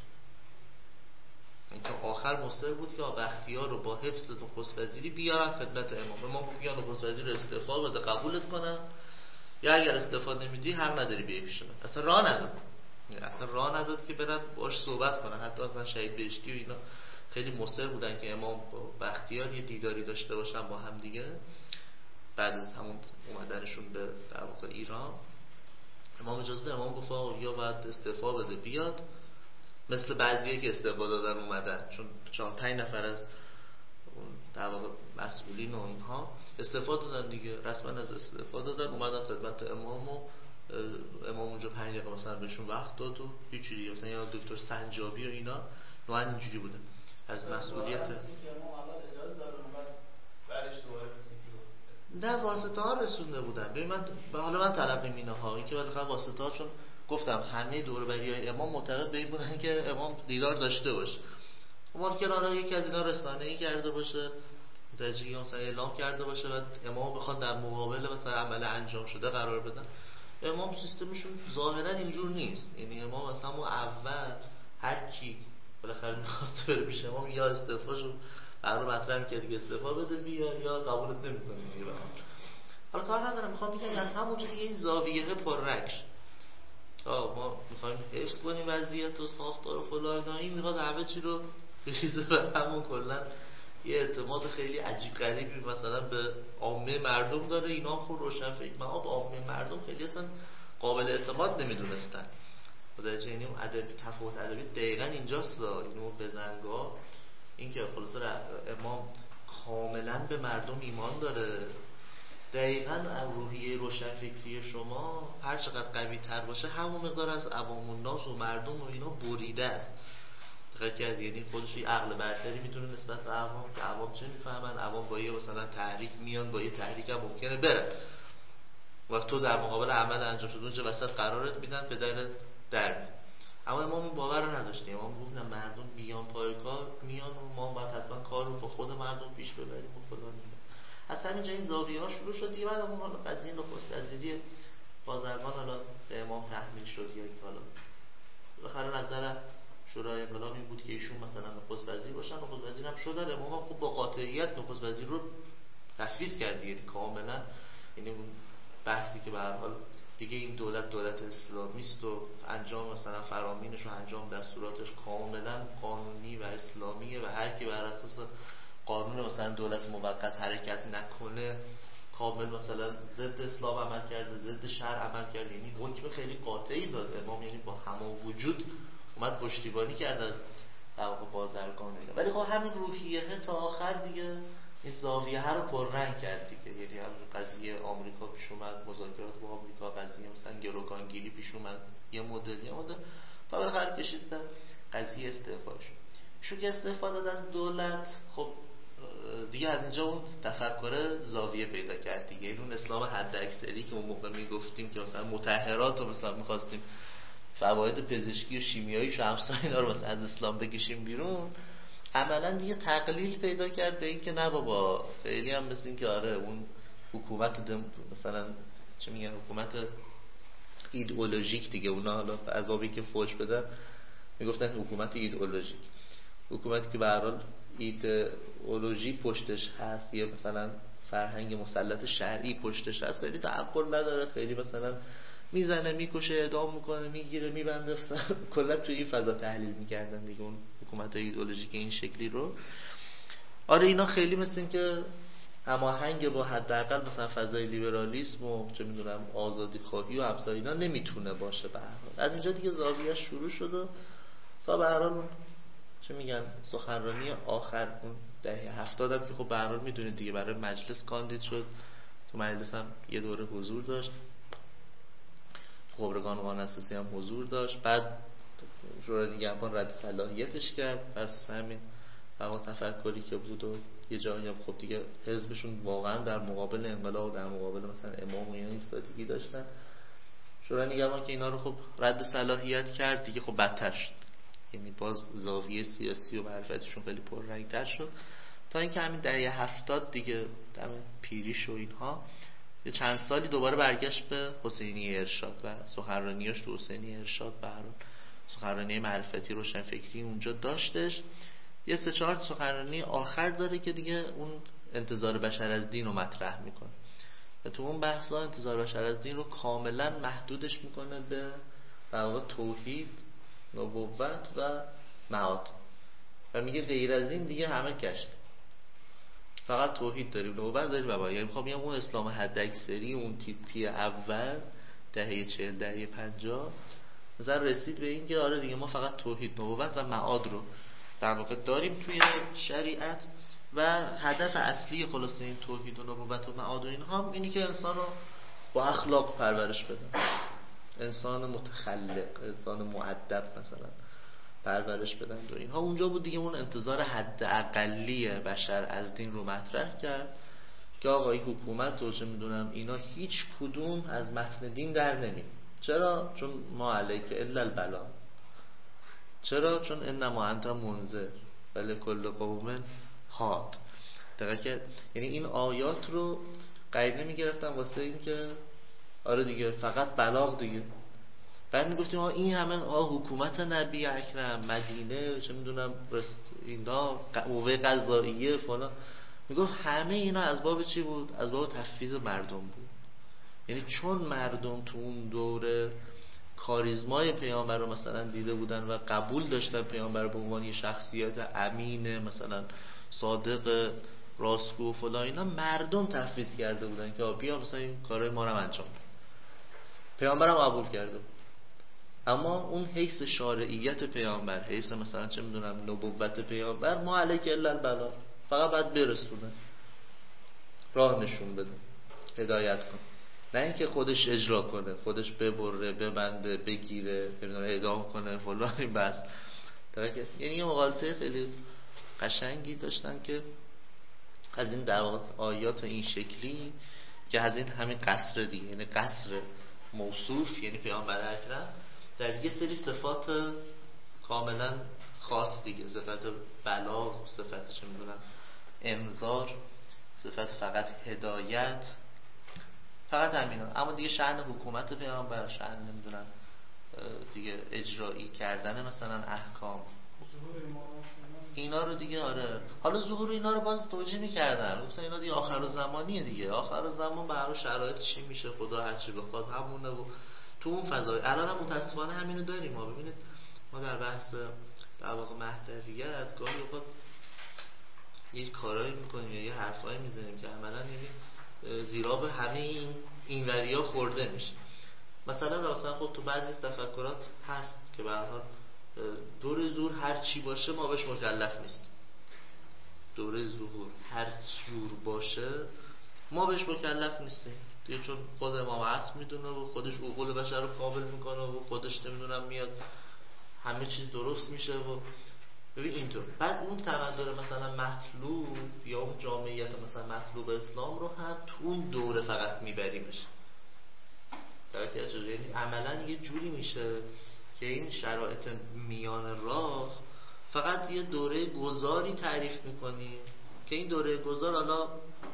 تا آخر مصر بود که بختیار رو با حفظ نخست وزیری بیارن خدمت امام. امام گفت یا نخست وزیر رو استعفا بده قبولت کنم، یا اگر استعفا نمیدی حق نداری بیای پیش من. اصلا راه نداد، اصلا راه نداد که برن باش صحبت کنن. حتی اصلا شهید بهشتی و اینا خیلی مصر بودن که امام با بختیار یه دیداری داشته باشن با هم دیگه بعد از همون اومدنشون به در واقع ایران. امام اجازه ده، امام گفت یا بعد استعفا بده بیاد، مثل بعضیه که استعفا دادن اومدن، چون چهار پنج نفر از در واقع مسئولین و اینها استعفا دادن دیگه، رسما از استعفا دادن اومدن خدمت امام و امام اونجا پنج دقیقه مثلا بهشون وقت داد و هیچ دیگه. مثلا یا دکتر سنجابی و اینا نوعا اینجوری بودن از مسئولیت نه واسطه ها رسونده بودن. ببین من حالا من طرف مینه ها این که بالاخره واسطه ها چون گفتم همه دوربریای امام معتقد به این بودن که امام دیدار داشته باشه. ممکن آره یکی از اینا رسانه‌ای کرده باشه، زجری مثلا اعلام کرده باشه و امام بخواد در مقابل مثلا عمل انجام شده قرار بدن. امام سیستمشون ظاهرا اینجور نیست. یعنی امام مثلا همون اول هر کی بالاخره می‌خواسته بره پیش امام یا استعفاشو قرار مطرح کرد دیگه استعفا بده بیا یا قبولت نمی‌کنه دیگه. حالا کار ندارم، میخوام بگم از همونجا دیگه این زاویه پررنگش آه ما میخوایم حفظ کنیم وضعیت و ساختار و فلانایی، میخواد همه چی رو بریزه به همون. کلا یه اعتماد خیلی عجیب غریبی مثلا به عامه مردم داره. اینا هم خود روشن فکر ما به عامه مردم خیلی اصلا قابل اعتماد نمیدونستن. درجه یعنی اون ادبی تفاوت ادبی دقیقاً اینجاست. یعنی اون بزنگاه این که خلاص امام کاملا به مردم ایمان داره. دقیقاً روحیه روشنفکری شما هر چقدر قوی تر باشه همون مقدار از عوام الناس و مردم و اینا بریده است. دقیق کردی؟ یعنی خودش یه عقل برتری میتونه نسبت به عوام که عوام چه میفهمن، عوام با یه مثلا تحریک میان، با یه تحریک هم ممکنه برن و تو در مقابل عمل انجام شده اونجا وسط قرارت میدن به در در میاد. اما امام این باور رو نداشتیم. امام گفت نه مردم بیان پای کار میان و ما باید حتما کار رو با خود مردم پیش ببریم و فلان. از همینجا این زاویه ها شروع شد دیگه. بعد اون حالا قضیه نخست وزیری بازرگان حالا به امام تحمیل شد یا که حالا بالاخره نظر شورای انقلاب این بود که ایشون مثلا نخست وزیر باشن. نخست وزیر هم شدن. امام هم خوب با قاطعیت نخست وزیر رو تفویض کرد. یعنی کاملا یعنی اون بحثی که به هر حال دیگه این دولت دولت اسلامی است و انجام مثلا فرامینش و انجام دستوراتش کاملا قانونی و اسلامیه و هر کی بر اساس قانون مثلا دولت موقت حرکت نکنه کامل مثلا ضد اسلام عمل کرده، ضد شرع عمل کرده. یعنی حکم خیلی قاطعی داد امام. یعنی با همه وجود اومد پشتیبانی کرد از در واقع بازرگان. ولی خب همین روحیه تا آخر دیگه این زاویه ها رو پررنگ کرد دیگه. یعنی هم قضیه آمریکا پیش اومد، مذاکرات با آمریکا، قضیه مثلا گروگانگیری پیش اومد، یه مدل یه مدل تا بالاخره کشید به قضیه استعفاش. شو که استفاده داد از دولت، خب دیگه از اینجا اون تفکر زاویه پیدا کرد دیگه. این اون اسلام حد اکثری که اون موقع میگفتیم که مثلا مطهرات رو مثلا می‌خواستیم فواید پزشکی و شیمیایی و همسا اینا رو مثلا از اسلام بکشیم بیرون، عملا دیگه تقلیل پیدا کرد به این که نه بابا خیلی هم مثل این که آره اون حکومت دم مثلا چه میگن حکومت ایدئولوژیک دیگه. اونا حالا از بابی که فوش بدن میگفتن حکومت ایدئولوژیک، حکومتی که به هر حال ایدئولوژی پشتش هست، یه مثلا فرهنگ مسلط شرعی پشتش هست، خیلی تعقل نداره، خیلی مثلا میزنه میکشه اعدام میکنه میگیره میبنده، کلا توی این فضا تحلیل میکردن دیگه اون حکومت ایدئولوژیک این شکلی رو. آره اینا خیلی مثل این که هماهنگ با حداقل مثلا فضای لیبرالیسم و چه میدونم آزادی خواهی و ابزار اینا نمیتونه باشه. به هر حال از اینجا دیگه زاویه شروع شد و تا به هر حال چه میگن سخنرانی آخر اون دهه هفتاد هم که خب به هر حال میدونید دیگه برای مجلس کاندید شد. تو مجلس هم یه دوره حضور داشت، خبرگان قانون اساسی هم حضور داشت. بعد شورای نگهبان رد صلاحیتش کرد بر اساس همین تفکری که بود و یه جایی هم خب دیگه حزبشون واقعا در مقابل انقلاب و در مقابل مثلا امام و اینا ایستادگی داشتن. شورای نگهبان که اینا رو خب رد صلاحیت کرد دیگه خب بدتر شد. یعنی باز زاویه سیاسی و معرفتشون خیلی پررنگ‌تر شد تا اینکه همین دهه هفتاد دیگه دم پیریش و اینها یه چند سالی دوباره برگشت به حسینی ارشاد و سخنرانیاش تو حسینی ارشاد به هر حال سخنرانی معرفتی روشنفکری اونجا داشتش. یه سه چهار سخنرانی آخر داره که دیگه اون انتظار بشر از دین رو مطرح میکنه و تو اون بحثا انتظار بشر از دین رو کاملا محدودش میکنه به در واقع توحید، نبوت و معاد و میگه غیر از این دیگه همه گشت، فقط توحید داریم، نبوت داریم و معاد. یعنی میخوام بگم اون اسلام حداکثری اون تیپی اول دهه چهل دهه پنجاه مثلا رسید به این که آره دیگه ما فقط توحید، نبوت و معاد رو در واقع داریم توی شریعت و هدف اصلی خلاصه این توحید و نبوت و معاد و اینها هم اینی که انسان رو با اخلاق پرورش بدن، انسان متخلق، انسان مؤدب مثلا پرورش بدن و اینها. اونجا بود دیگه اون انتظار حد اقلی بشر از دین رو مطرح کرد که آقا این حکومت و چه میدونم اینا هیچ کدوم از متن دین در نمی چرا؟ چون ما علیک الا البلا. چرا؟ چون انما انت منذر ولی کل قوم هاد. دقیقاً یعنی این آیات رو قرینه میگرفتن واسه این که آره دیگه فقط بلاغ دیگه. بعد میگفتیم آه این همه آه حکومت نبی اکرم، مدینه، چه میدونم اینا قوه قضاییه فلان، میگفت همه اینا از باب چی بود؟ از باب تفویض مردم بود. یعنی چون مردم تو اون دوره کاریزمای پیامبر رو مثلا دیده بودن و قبول داشتن پیامبر به عنوان شخصیت امین مثلا صادق راستگو و فلان، اینا مردم تفویض کرده بودن که بیا مثلا این کارهای ما رو انجام بده. پیامبرم قبول کرده بود. اما اون حیث شارعیت پیامبر، حیث مثلا چه میدونم نبوت پیامبر، ما علیک الا البلا، فقط باید برسونه، راه نشون بده، هدایت کن، نه اینکه خودش اجرا کنه، خودش ببره، ببنده، بگیره، اعدام کنه فلان. این بس درکه. یعنی یه مقالطه خیلی قشنگی داشتن که از این در واقع آیات این شکلی که از این همین قصر دیگه، یعنی قصر موصوف یعنی پیامبر اکرم در یه سری صفات کاملا خاص دیگه، صفت بلاغ، صفت چه میدونم انذار، صفت فقط هدایت، فقط همینا. اما دیگه شأن حکومت پیامبر، شأن نمیدونم دیگه اجرایی کردن مثلا احکام، اینا رو دیگه آره. حالا ظهور اینا رو باز توجیه می‌کردن، گفتن اینا دیگه آخر زمانیه دیگه، آخر زمان به هر شرایط چی میشه خدا هر چی بخواد همونه. و تو اون فضای الان هم متأسفانه همینو داریم. ما ببینید ما در بحث در واقع مهدویت گاهی اوقات یه کارایی میکنیم یا یه حرفایی میزنیم که عملاً یعنی زیرا به همه این اینوریا خورده میشه. مثلا راستن خود تو بعضی از تفکرات هست که به هر حال دوره ظهور هر چی باشه ما بهش مکلف نیستیم. دوره ظهور هر جور باشه ما بهش مکلف نیستیم دیگه، چون خود امام عصر میدونه و خودش عقول بشر رو کامل میکنه و خودش نمیدونم میاد همه چیز درست میشه. و ببین اینطور بعد اون تمدن مثلا مطلوب یا اون جامعیت مثلا مطلوب اسلام رو هم تو اون دوره فقط میبریمش. یعنی عملا یه جوری میشه که این شرایط میان راه فقط یه دوره گذاری تعریف میکنیم که این دوره گذار حالا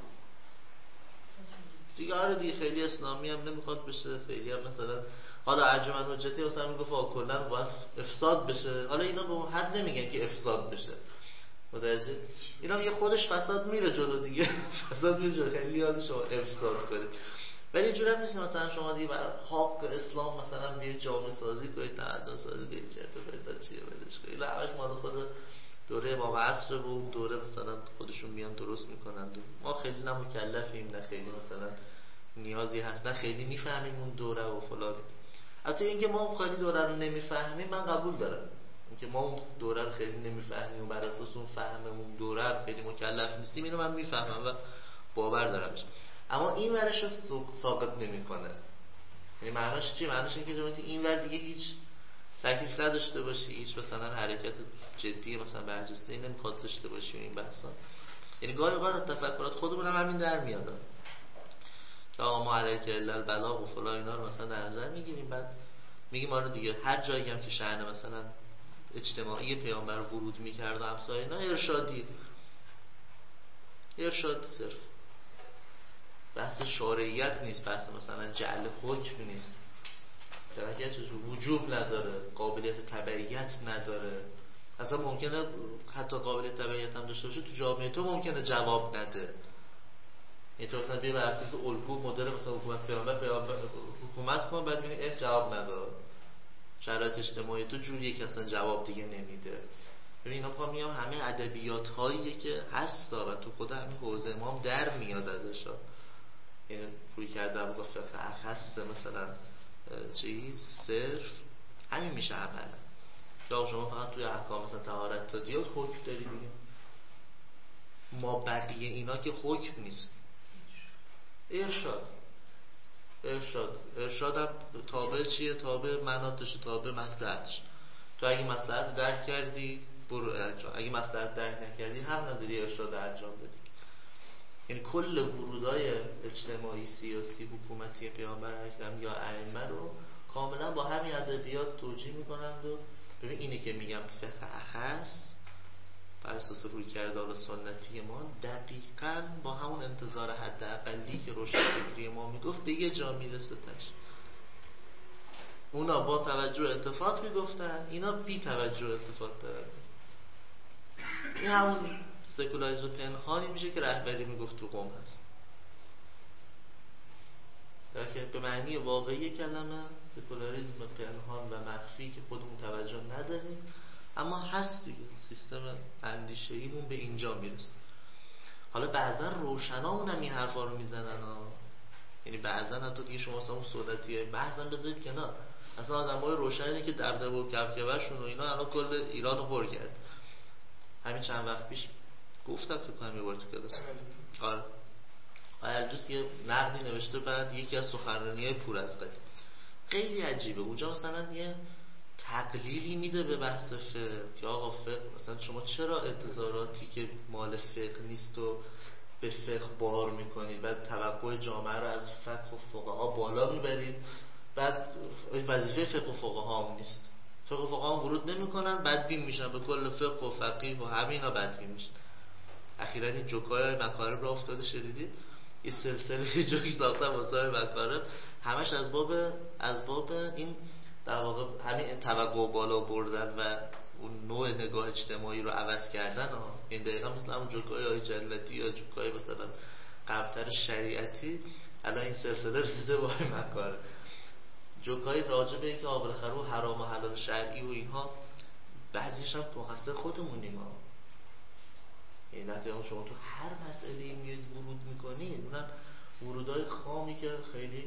دیگه آره دیگه خیلی اسلامی هم نمیخواد بشه، خیلی هم مثلا حالا ارجمند حجتی مثلا میگفت کلا باید افساد بشه. حالا اینا به اون حد نمیگن که افساد بشه، متوجه؟ اینا یه خودش فساد میره جلو دیگه، فساد میره جلو، خیلی یاد شما افساد کنید. ولی اینجوری هم نیست مثلا شما دیگه بر حق اسلام مثلا بیاید جامعه سازی کنید، تمدن سازی کنید، چرت و پرتا چیه ولش کنید. همش مال خود دوره امام عصر و اون دوره مثلا خودشون میان درست میکنن. ما خیلی نه مکلفیم، نه خیلی مثلا نیازی هست، نه خیلی میفهمیم اون دوره و فلان. البته اینکه ما خیلی دوره رو نمیفهمیم من قبول دارم، اینکه ما اون دوره رو خیلی نمیفهمیم و بر اساس اون فهم اون دوره رو خیلی مکلف نیستیم، اینو من میفهمم و باور دارمش. اما این ورش رو ساقط نمیکنه. یعنی معناش چی؟ معناش اینه که شما این ور دیگه هیچ تکلیف نداشته باشی، هیچ مثلا حرکت جدی مثلا برجسته نمیخواد داشته باشی این بحثا. یعنی گاهی اوقات از تفکرات خودمون هم همین در میاد که آقا ما علیک الا البلاغ و فلان اینا رو مثلا در نظر میگیریم، بعد میگیم آره دیگه هر جایی هم که شأن مثلا اجتماعی پیامبر ورود میکرد و امثال اینا ارشادی ارشاد صرف، بحث شارعیت نیست، بحث مثلا جعل حکم نیست، درکه چیز وجوب نداره، قابلیت تبعیت نداره. اصلا ممکنه حتی قابلیت تبعیت هم داشته باشه تو جامعه تو ممکنه جواب نده. اینطور مثلا بیا بر اساس الگو مدل مثلا حکومت پیامبر پیامبر حکومت کن، بعد میگه جواب نداد، شرایط اجتماعی تو جوریه که اصلا جواب دیگه نمیده. ببین اینا پا میام همه ادبیات هایی که هست و تو خود همین حوزه امام در میاد ازش. یعنی روی کرده با فقه اخص مثلا چیز صرف همین میشه عملا که شما فقط توی احکام مثلا طهارت تا دیات حکم داری دیگه، ما بقیه اینا که حکم نیست، ارشاد ارشاد ارشاد هم تابع چیه؟ تابع مناطش، تابع مصلحتش. تو اگه مصلحت درک کردی برو انجام، اگه مصلحت درک نکردی هم نداری ارشاد انجام بدی. یعنی کل ورودای اجتماعی، سیاسی، حکومتی پیامبر اکرم یا ائمه رو کاملا با همین ادبیات توجیه میکنند و ببین اینه که میگم فقه اخص بر اساس روی کرده حالا سنتی ما دقیقاً با همون انتظار حداقلی که روشنفکری ما میگفت به یه جا میرسه تش. اونا با توجه التفات میگفتن، اینا بی توجه التفات دارن. این همون سکولاریسم پنهانی میشه که رهبری میگفت تو قم هست، در که به معنی واقعی کلمه سکولاریسم پنهان و مخفی که خودمون توجه نداریم، اما هست دیگه. سیستم اندیشه ایمون به اینجا میرسه. حالا بعضا روشنامون هم این حرفا رو میزنن ها. یعنی بعضا حتی دیگه شما اصلا اون سودتیه بعضا بذارید کنار، اصلا آدمای روشنی که دبدبه و کبکبه‌شون و اینا الان کل ایرانو پر کرد. همین چند وقت پیش گفتم فکر کنم یه بار تو کلاس آره آیلدوس یه نقدی نوشته بعد یکی از سخنرانی‌های پور از قدیم. خیلی عجیبه. اونجا مثلا یه تقلیلی میده به بحث فقه که آقا فقه مثلا شما چرا انتظاراتی که مال فقه نیست و به فقه بار میکنید، بعد توقع جامعه رو از فقه و فقها بالا میبرید، بعد وظیفه فقه و فقها هم نیست. فقه و فقها هم ورود نمیکنن، بدبین میشن به کل فقه و فقیه و همینا بدبین میشن. اخیراً این جوکای مکارم را افتاده شدیدید، این سلسله جوک ساختن واسه مکارم، همش از باب از باب این در واقع همین توقع بالا بردن و اون نوع نگاه اجتماعی رو عوض کردن ها. این دقیقا مثل همون جوکای های جلتی یا جوکای مثلا قبلتر شریعتی، الان این سلسله رسیده با این مکارم. جوکای راجع به اینکه آبر خرو حرام و حلال شرعی و اینها بعضیش هم مقصر خودمونیم ها. این نتیجه شما تو هر مسئله میاد ورود میکنید، اونم ورودای خامی که خیلی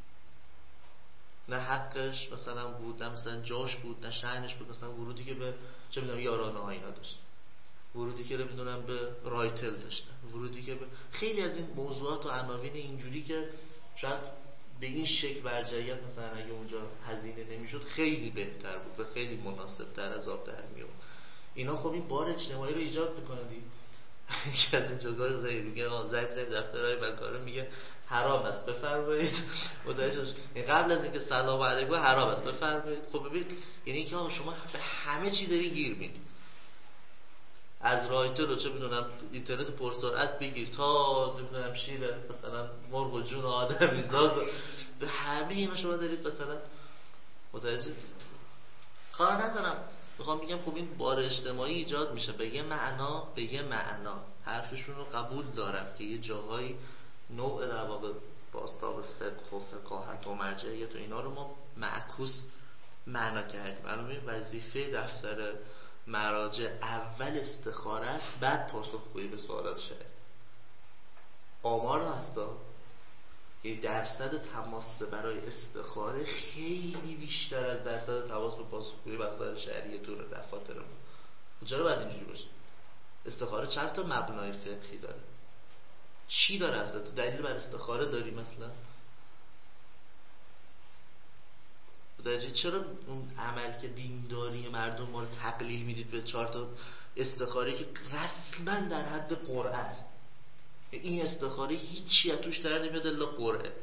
نه حقش مثلا بود، نه مثلا جاش بود، نه شأنش بود. مثلا ورودی که به چه میدونم یارانه ها اینا داشت، ورودی که نمیدونم به رایتل داشتن، ورودی که به خیلی از این موضوعات و عناوین اینجوری که شاید به این شکل برجایت مثلا اگه اونجا هزینه نمیشد خیلی بهتر بود و خیلی مناسب تر از آب در میاد. اینا خب این بار اجتماعی رو ایجاد میکنه دیگه. یکی از این جوکار زایی میگه زنگ زنگ دفترهای مکارم میگه حرام است بفرمایید متوجه قبل از اینکه سلام علیکم حرام است بفرمایید. خب ببین یعنی که شما به همه چی داری گیر میدی، از رایتر رو چه میدونم اینترنت پرسرعت بگیر تا نمیدونم شیر مثلا مرغ و جون آدمیزاد، به همه اینا شما دارید مثلا متوجه. کار ندارم، میخوام بگم خب این بار اجتماعی ایجاد میشه به یه معنا به یه معنا حرفشون رو قبول دارم که یه جاهای نوع در واقع بازتاب فقه و فقاهت و مرجعیت و اینا رو ما معکوس معنا کردیم. الان وظیفه دفتر مراجع اول استخاره است، بعد پاسخگویی به سوالات شرعی. آمار هستا که درصد تماس برای استخاره خیلی بیشتر از درصد تماس به پاسخگویی به مسائل شرعی تو دفاتر ما. چرا باید اینجوری باشه؟ استخاره چند تا مبنای فقهی داره؟ چی داره اصلا؟ تو دلیل بر استخاره داری مثلا؟ متوجه چرا اون عمل که دینداری مردم ما رو تقلیل میدید به چهار تا استخاره که رسما در حد قرعه است؟ این استخاره هیچی از توش در نمیاد الا قرعه.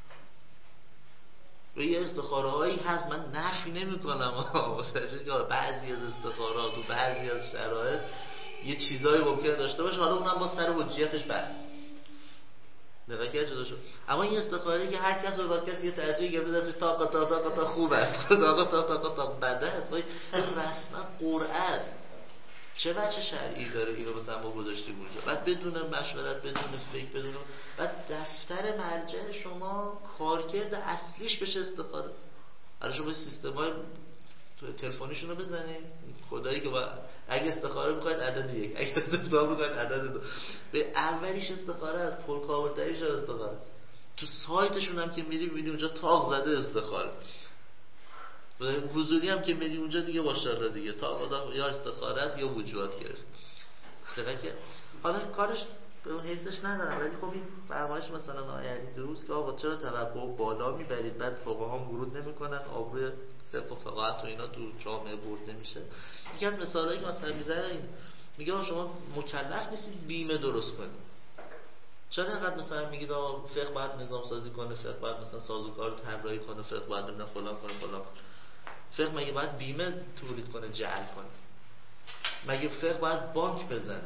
و یه استخاره هایی هست من نفی نمی کنم متوجه، بعضی از استخارات و بعضی از شرایط یه چیزایی ممکنه داشته باشه، حالا اونم با سر حجیتش بس دقیقه جدا شد. اما این استخاره که هر کس رو کس یه ترجیح گرفته دستش تا تا تا تا خوب است، تا تا تا تا بده است، رسما قرعه است. چه بچه شرعی داره اینو مثلا ما گذاشتیم اونجا، بعد بدون مشورت بدون فکر بدون بعد دفتر مرجع شما کارکرد اصلیش بشه استخاره. حالا شما سیستم‌های تلفنیشون رو بزنید خدایی که با اگه استخاره می‌خواید عدد یک، اگه استخاره می‌خواید عدد دو، به اولیش استخاره است، پرکاربردتریش استخاره است. تو سایتشون هم که میری می‌بینی اونجا تاق زده استخاره. حضوری هم که میری اونجا دیگه ماشاءالله دیگه تا خدا یا استخاره است یا وجوهات گرفت. دقیقاً حالا کارش به اون حیثش ندارم، ولی خب این فرمایش مثلا یعنی دروس که آقا چرا توقع بالا میبرید بعد فقها هم ورود نمیکنن، آبروی فقه و فقاهت و اینا تو جامعه برد نمیشه. یکی از مثالایی که مثلا میذاره این میگه شما مکلف نیستید بیمه درست کنید. چرا اینقدر مثلا میگید آقا فقه باید نظام سازی کنه، فقه باید مثلا سازوکار رو طراحی کنه، فقه باید نه فلان کنه فلان کنه. فقه مگه باید بیمه تولید کنه، جعل کنه؟ مگه فقه باید بانک بزنه؟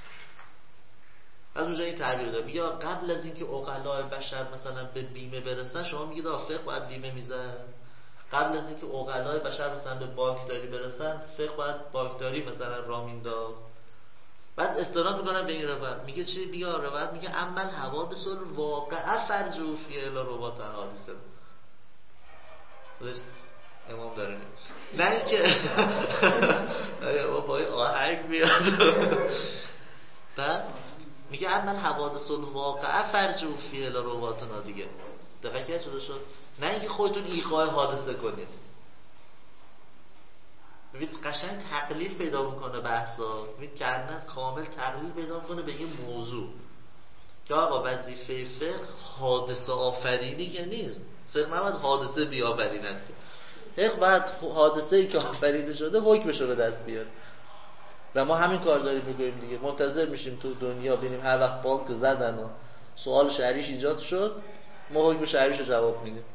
از اونجا این تعبیر داره، یا قبل از اینکه عقلای بشر مثلا به بیمه برسن شما میگید آقا فقه باید بیمه میزنه. قبل از اینکه عقلای بشر مثلا به بانکداری برسن فقه باید بانکداری مثلا راه مینداخت. بعد استناد میکنن به این روایت، میگه چی؟ بیا روایت میگه عمل حوادث الواقعه فرجعوا فیها الی رواة احادیث. خودش امام داره نه اینکه با پای آهنگ بیاد. بعد میگه عمل حوادث الواقعه فرجعوا فیها الی رواتنا دیگه. دقیقاً چه شد؟ نه اینکه خودتون ایقاع حادثه کنید. ببینید قشنگ تقلیل پیدا میکنه بحثا، ببینید کردن کامل تقلیل پیدا میکنه به این موضوع که آقا وظیفه فقه حادثه آفرینی که نیست. فقه نباید حادثه بیافریند که فقه باید حادثه‌ای که آفریده شده حکمش رو به دست بیاره و ما همین کار داریم میکنیم دیگه. منتظر میشیم تو دنیا ببینیم هر وقت بانک زدن و سوال شرعیش ایجاد شد ما حکم شرعیش رو جواب میدیم.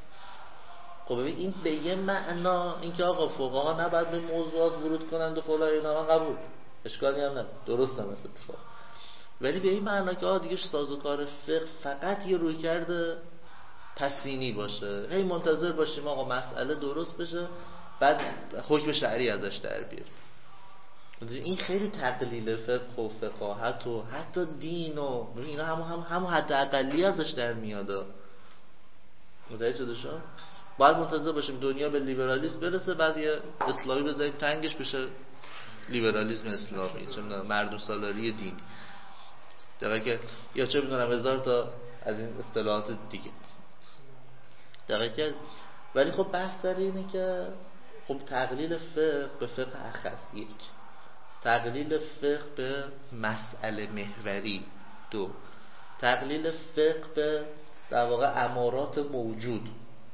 خب ببین این به یه معنا اینکه آقا فقها نباید به موضوعات ورود کنند و فلان اینا قبول، اشکالی هم نداره، درست هم است اتفاق. ولی به این معنا که آقا دیگه سازوکار فقه فقط یه روی کرده پسینی باشه، هی منتظر باشیم آقا مسئله درست بشه بعد حکم شرعی ازش در بیاریم. این خیلی تقلیل فقه و فقاهت و حتی دین و اینا همون هم همون حد اقلی ازش در میاد. متوجه شده شما؟ باید منتظر باشیم دنیا به لیبرالیسم برسه بعد یه اسلامی بذاریم تنگش بشه لیبرالیسم اسلامی، چه میدونم مردم سالاری دین دقیقه، یا چه میدونم هزار تا از این اصطلاحات دیگه دقیقه. ولی خب بحث در اینه که خب تقلیل فقه به فقه اخص یک، تقلیل فقه به مسئله محوری دو، تقلیل فقه به در واقع امارات موجود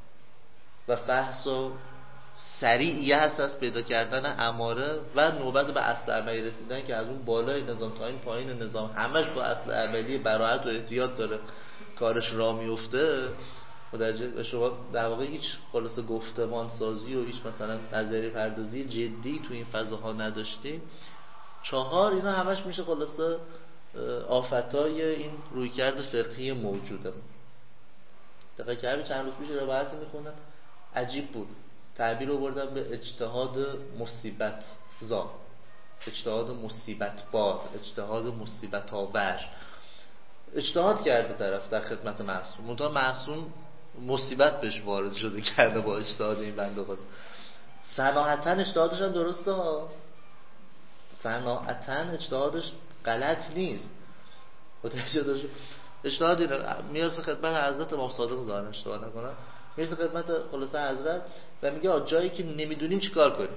و فحص و سریعیه هست از پیدا کردن اماره و نوبت به اصل عملی رسیدن که از اون بالای نظام تا این پایین نظام همش با اصل عملی براحت و احتیاط داره کارش راه میفته. و در شما در واقع هیچ خلاصه گفتمان سازی و هیچ مثلا نظریه پردازی جدی تو این فضاها نداشتی. چهار اینا همش میشه خلاصه آفتای این رویکرد فقهی موجوده. دقیقه که چند روز پیش روایتی میخونم عجیب بود، تعبیر رو بردم به اجتهاد مصیبت زا، اجتهاد مصیبت بار، اجتهاد مصیبت آور. اجتهاد کرده طرف در خدمت معصوم، منتها معصوم مصیبت بهش وارد شده کرده با اجتهاد این بنده خدا. صناعتاً اجتهادش هم درسته ها، صناعتاً اجتهادش غلط نیست. متوجه اجتهاد اینه میرسه خدمت حضرت امام صادق ظاهرا اشتباه نکنم، میرسه خدمت خلاصه حضرت و میگه آ جایی که نمیدونیم چیکار کنیم،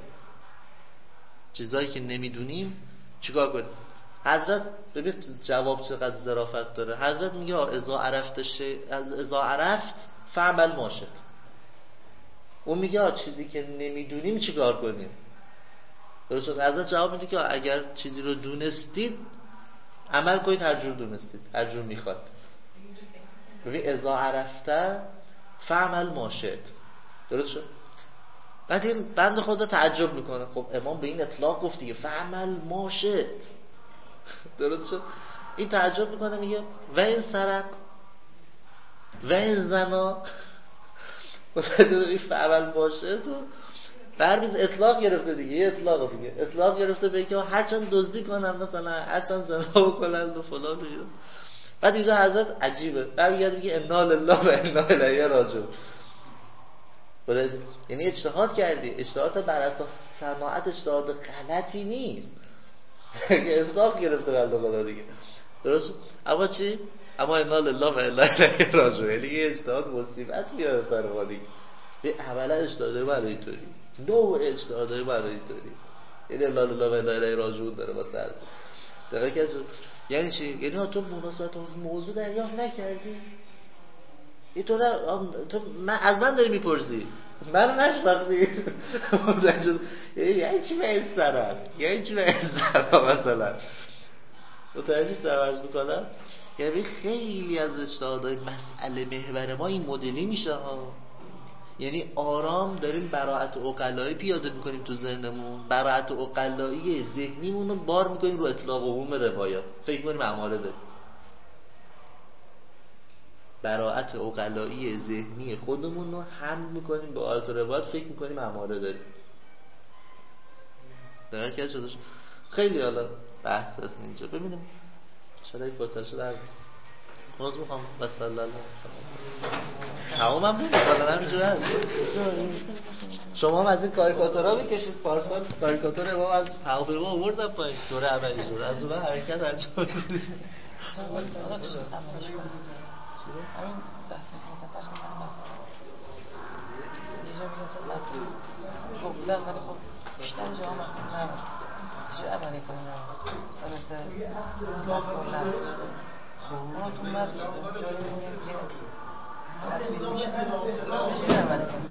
چیزایی که نمیدونیم چیکار کنیم. حضرت ببین جواب چقدر ظرافت داره. حضرت میگه اذا عرفت شی از اذا عرفت فعمل ما شئت. اون میگه آ چیزی که نمیدونیم چیکار کنیم. درست شد. حضرت جواب میده که اگر چیزی رو دونستید عمل کنید هر جور دونستید، هر جور میخواد. ببین اذا عرفت فعمل ما شئت. درست شد. بعد این بنده خدا تعجب میکنه، خب امام به این اطلاق گفت دیگه فعمل ما شئت. درست شد. این تعجب میکنه میگه و این سرق و این زنا متوجه این فعمل ما شئت و برمیز اطلاق گرفته دیگه، یه اطلاق دیگه اطلاق گرفته به اینکه هر چند دزدی کنن مثلا هر چند زنا بکنن و فلان و اینا. بعد اینجا حضرت عجیبه برمیگرده میگه انا لله و انا الیه راجعون. یعنی اجتهاد کردی، اجتهاد بر اساس صناعت اجتهاد غلطی نیست که اطلاق گرفته بنده خدا دیگه. درست؟ اما چی؟ اما انا لله و انا الیه راجعون، یعنی یه اجتهاد مصیبت میاره سر ما دیگه. به اولا اجتهادای بعد اینطوری، نوع اجتهادای بعد اینطوری، یعنی انا لله و انا الیه راجعون داره واسه از دقیقاً که یعنی چی؟ یعنی تو مناسبت موضوع دریافت نکردی؟ این تو, تو من از من داری میپرسی، من نشناختی. یعنی چی به این سرم؟ یعنی چی به این سرم مثلا؟ متوجه سرورز میکنم؟ یعنی خیلی از اجتهادهای مسئله محور ما این مدلی میشه ها. یعنی آرام داریم براعت عقلایی پیاده میکنیم تو ذهنمون، براعت عقلایی ذهنیمون رو بار میکنیم رو اطلاق عموم روایات، فکر کنیم اماره داریم. براعت عقلایی ذهنی خودمون رو حمل میکنیم به آیات و روایات، فکر میکنیم اماره داریم. دقیقه که شدش خیلی حالا بحث هست اینجا. ببینیم چرا این فرصت شده از باز میخوام بس الله تمام هم نمید بالا همینجور هست. شما هم از این کاریکاتورها بکشید، پارسال کاریکاتور ما از هواپیما آوردن پایین دوره اولی شد، از اون حرکت انجام بدید. همین بحثی که مثلا فرض کنم یه جا میگه مثلا گفتن ولی خب بیشتر جا مفهوم نبود چه عملی کنیم نبود مثل صاف کردن اونو تو متن جایی میگه که تصویر میشه چه عملی کنیم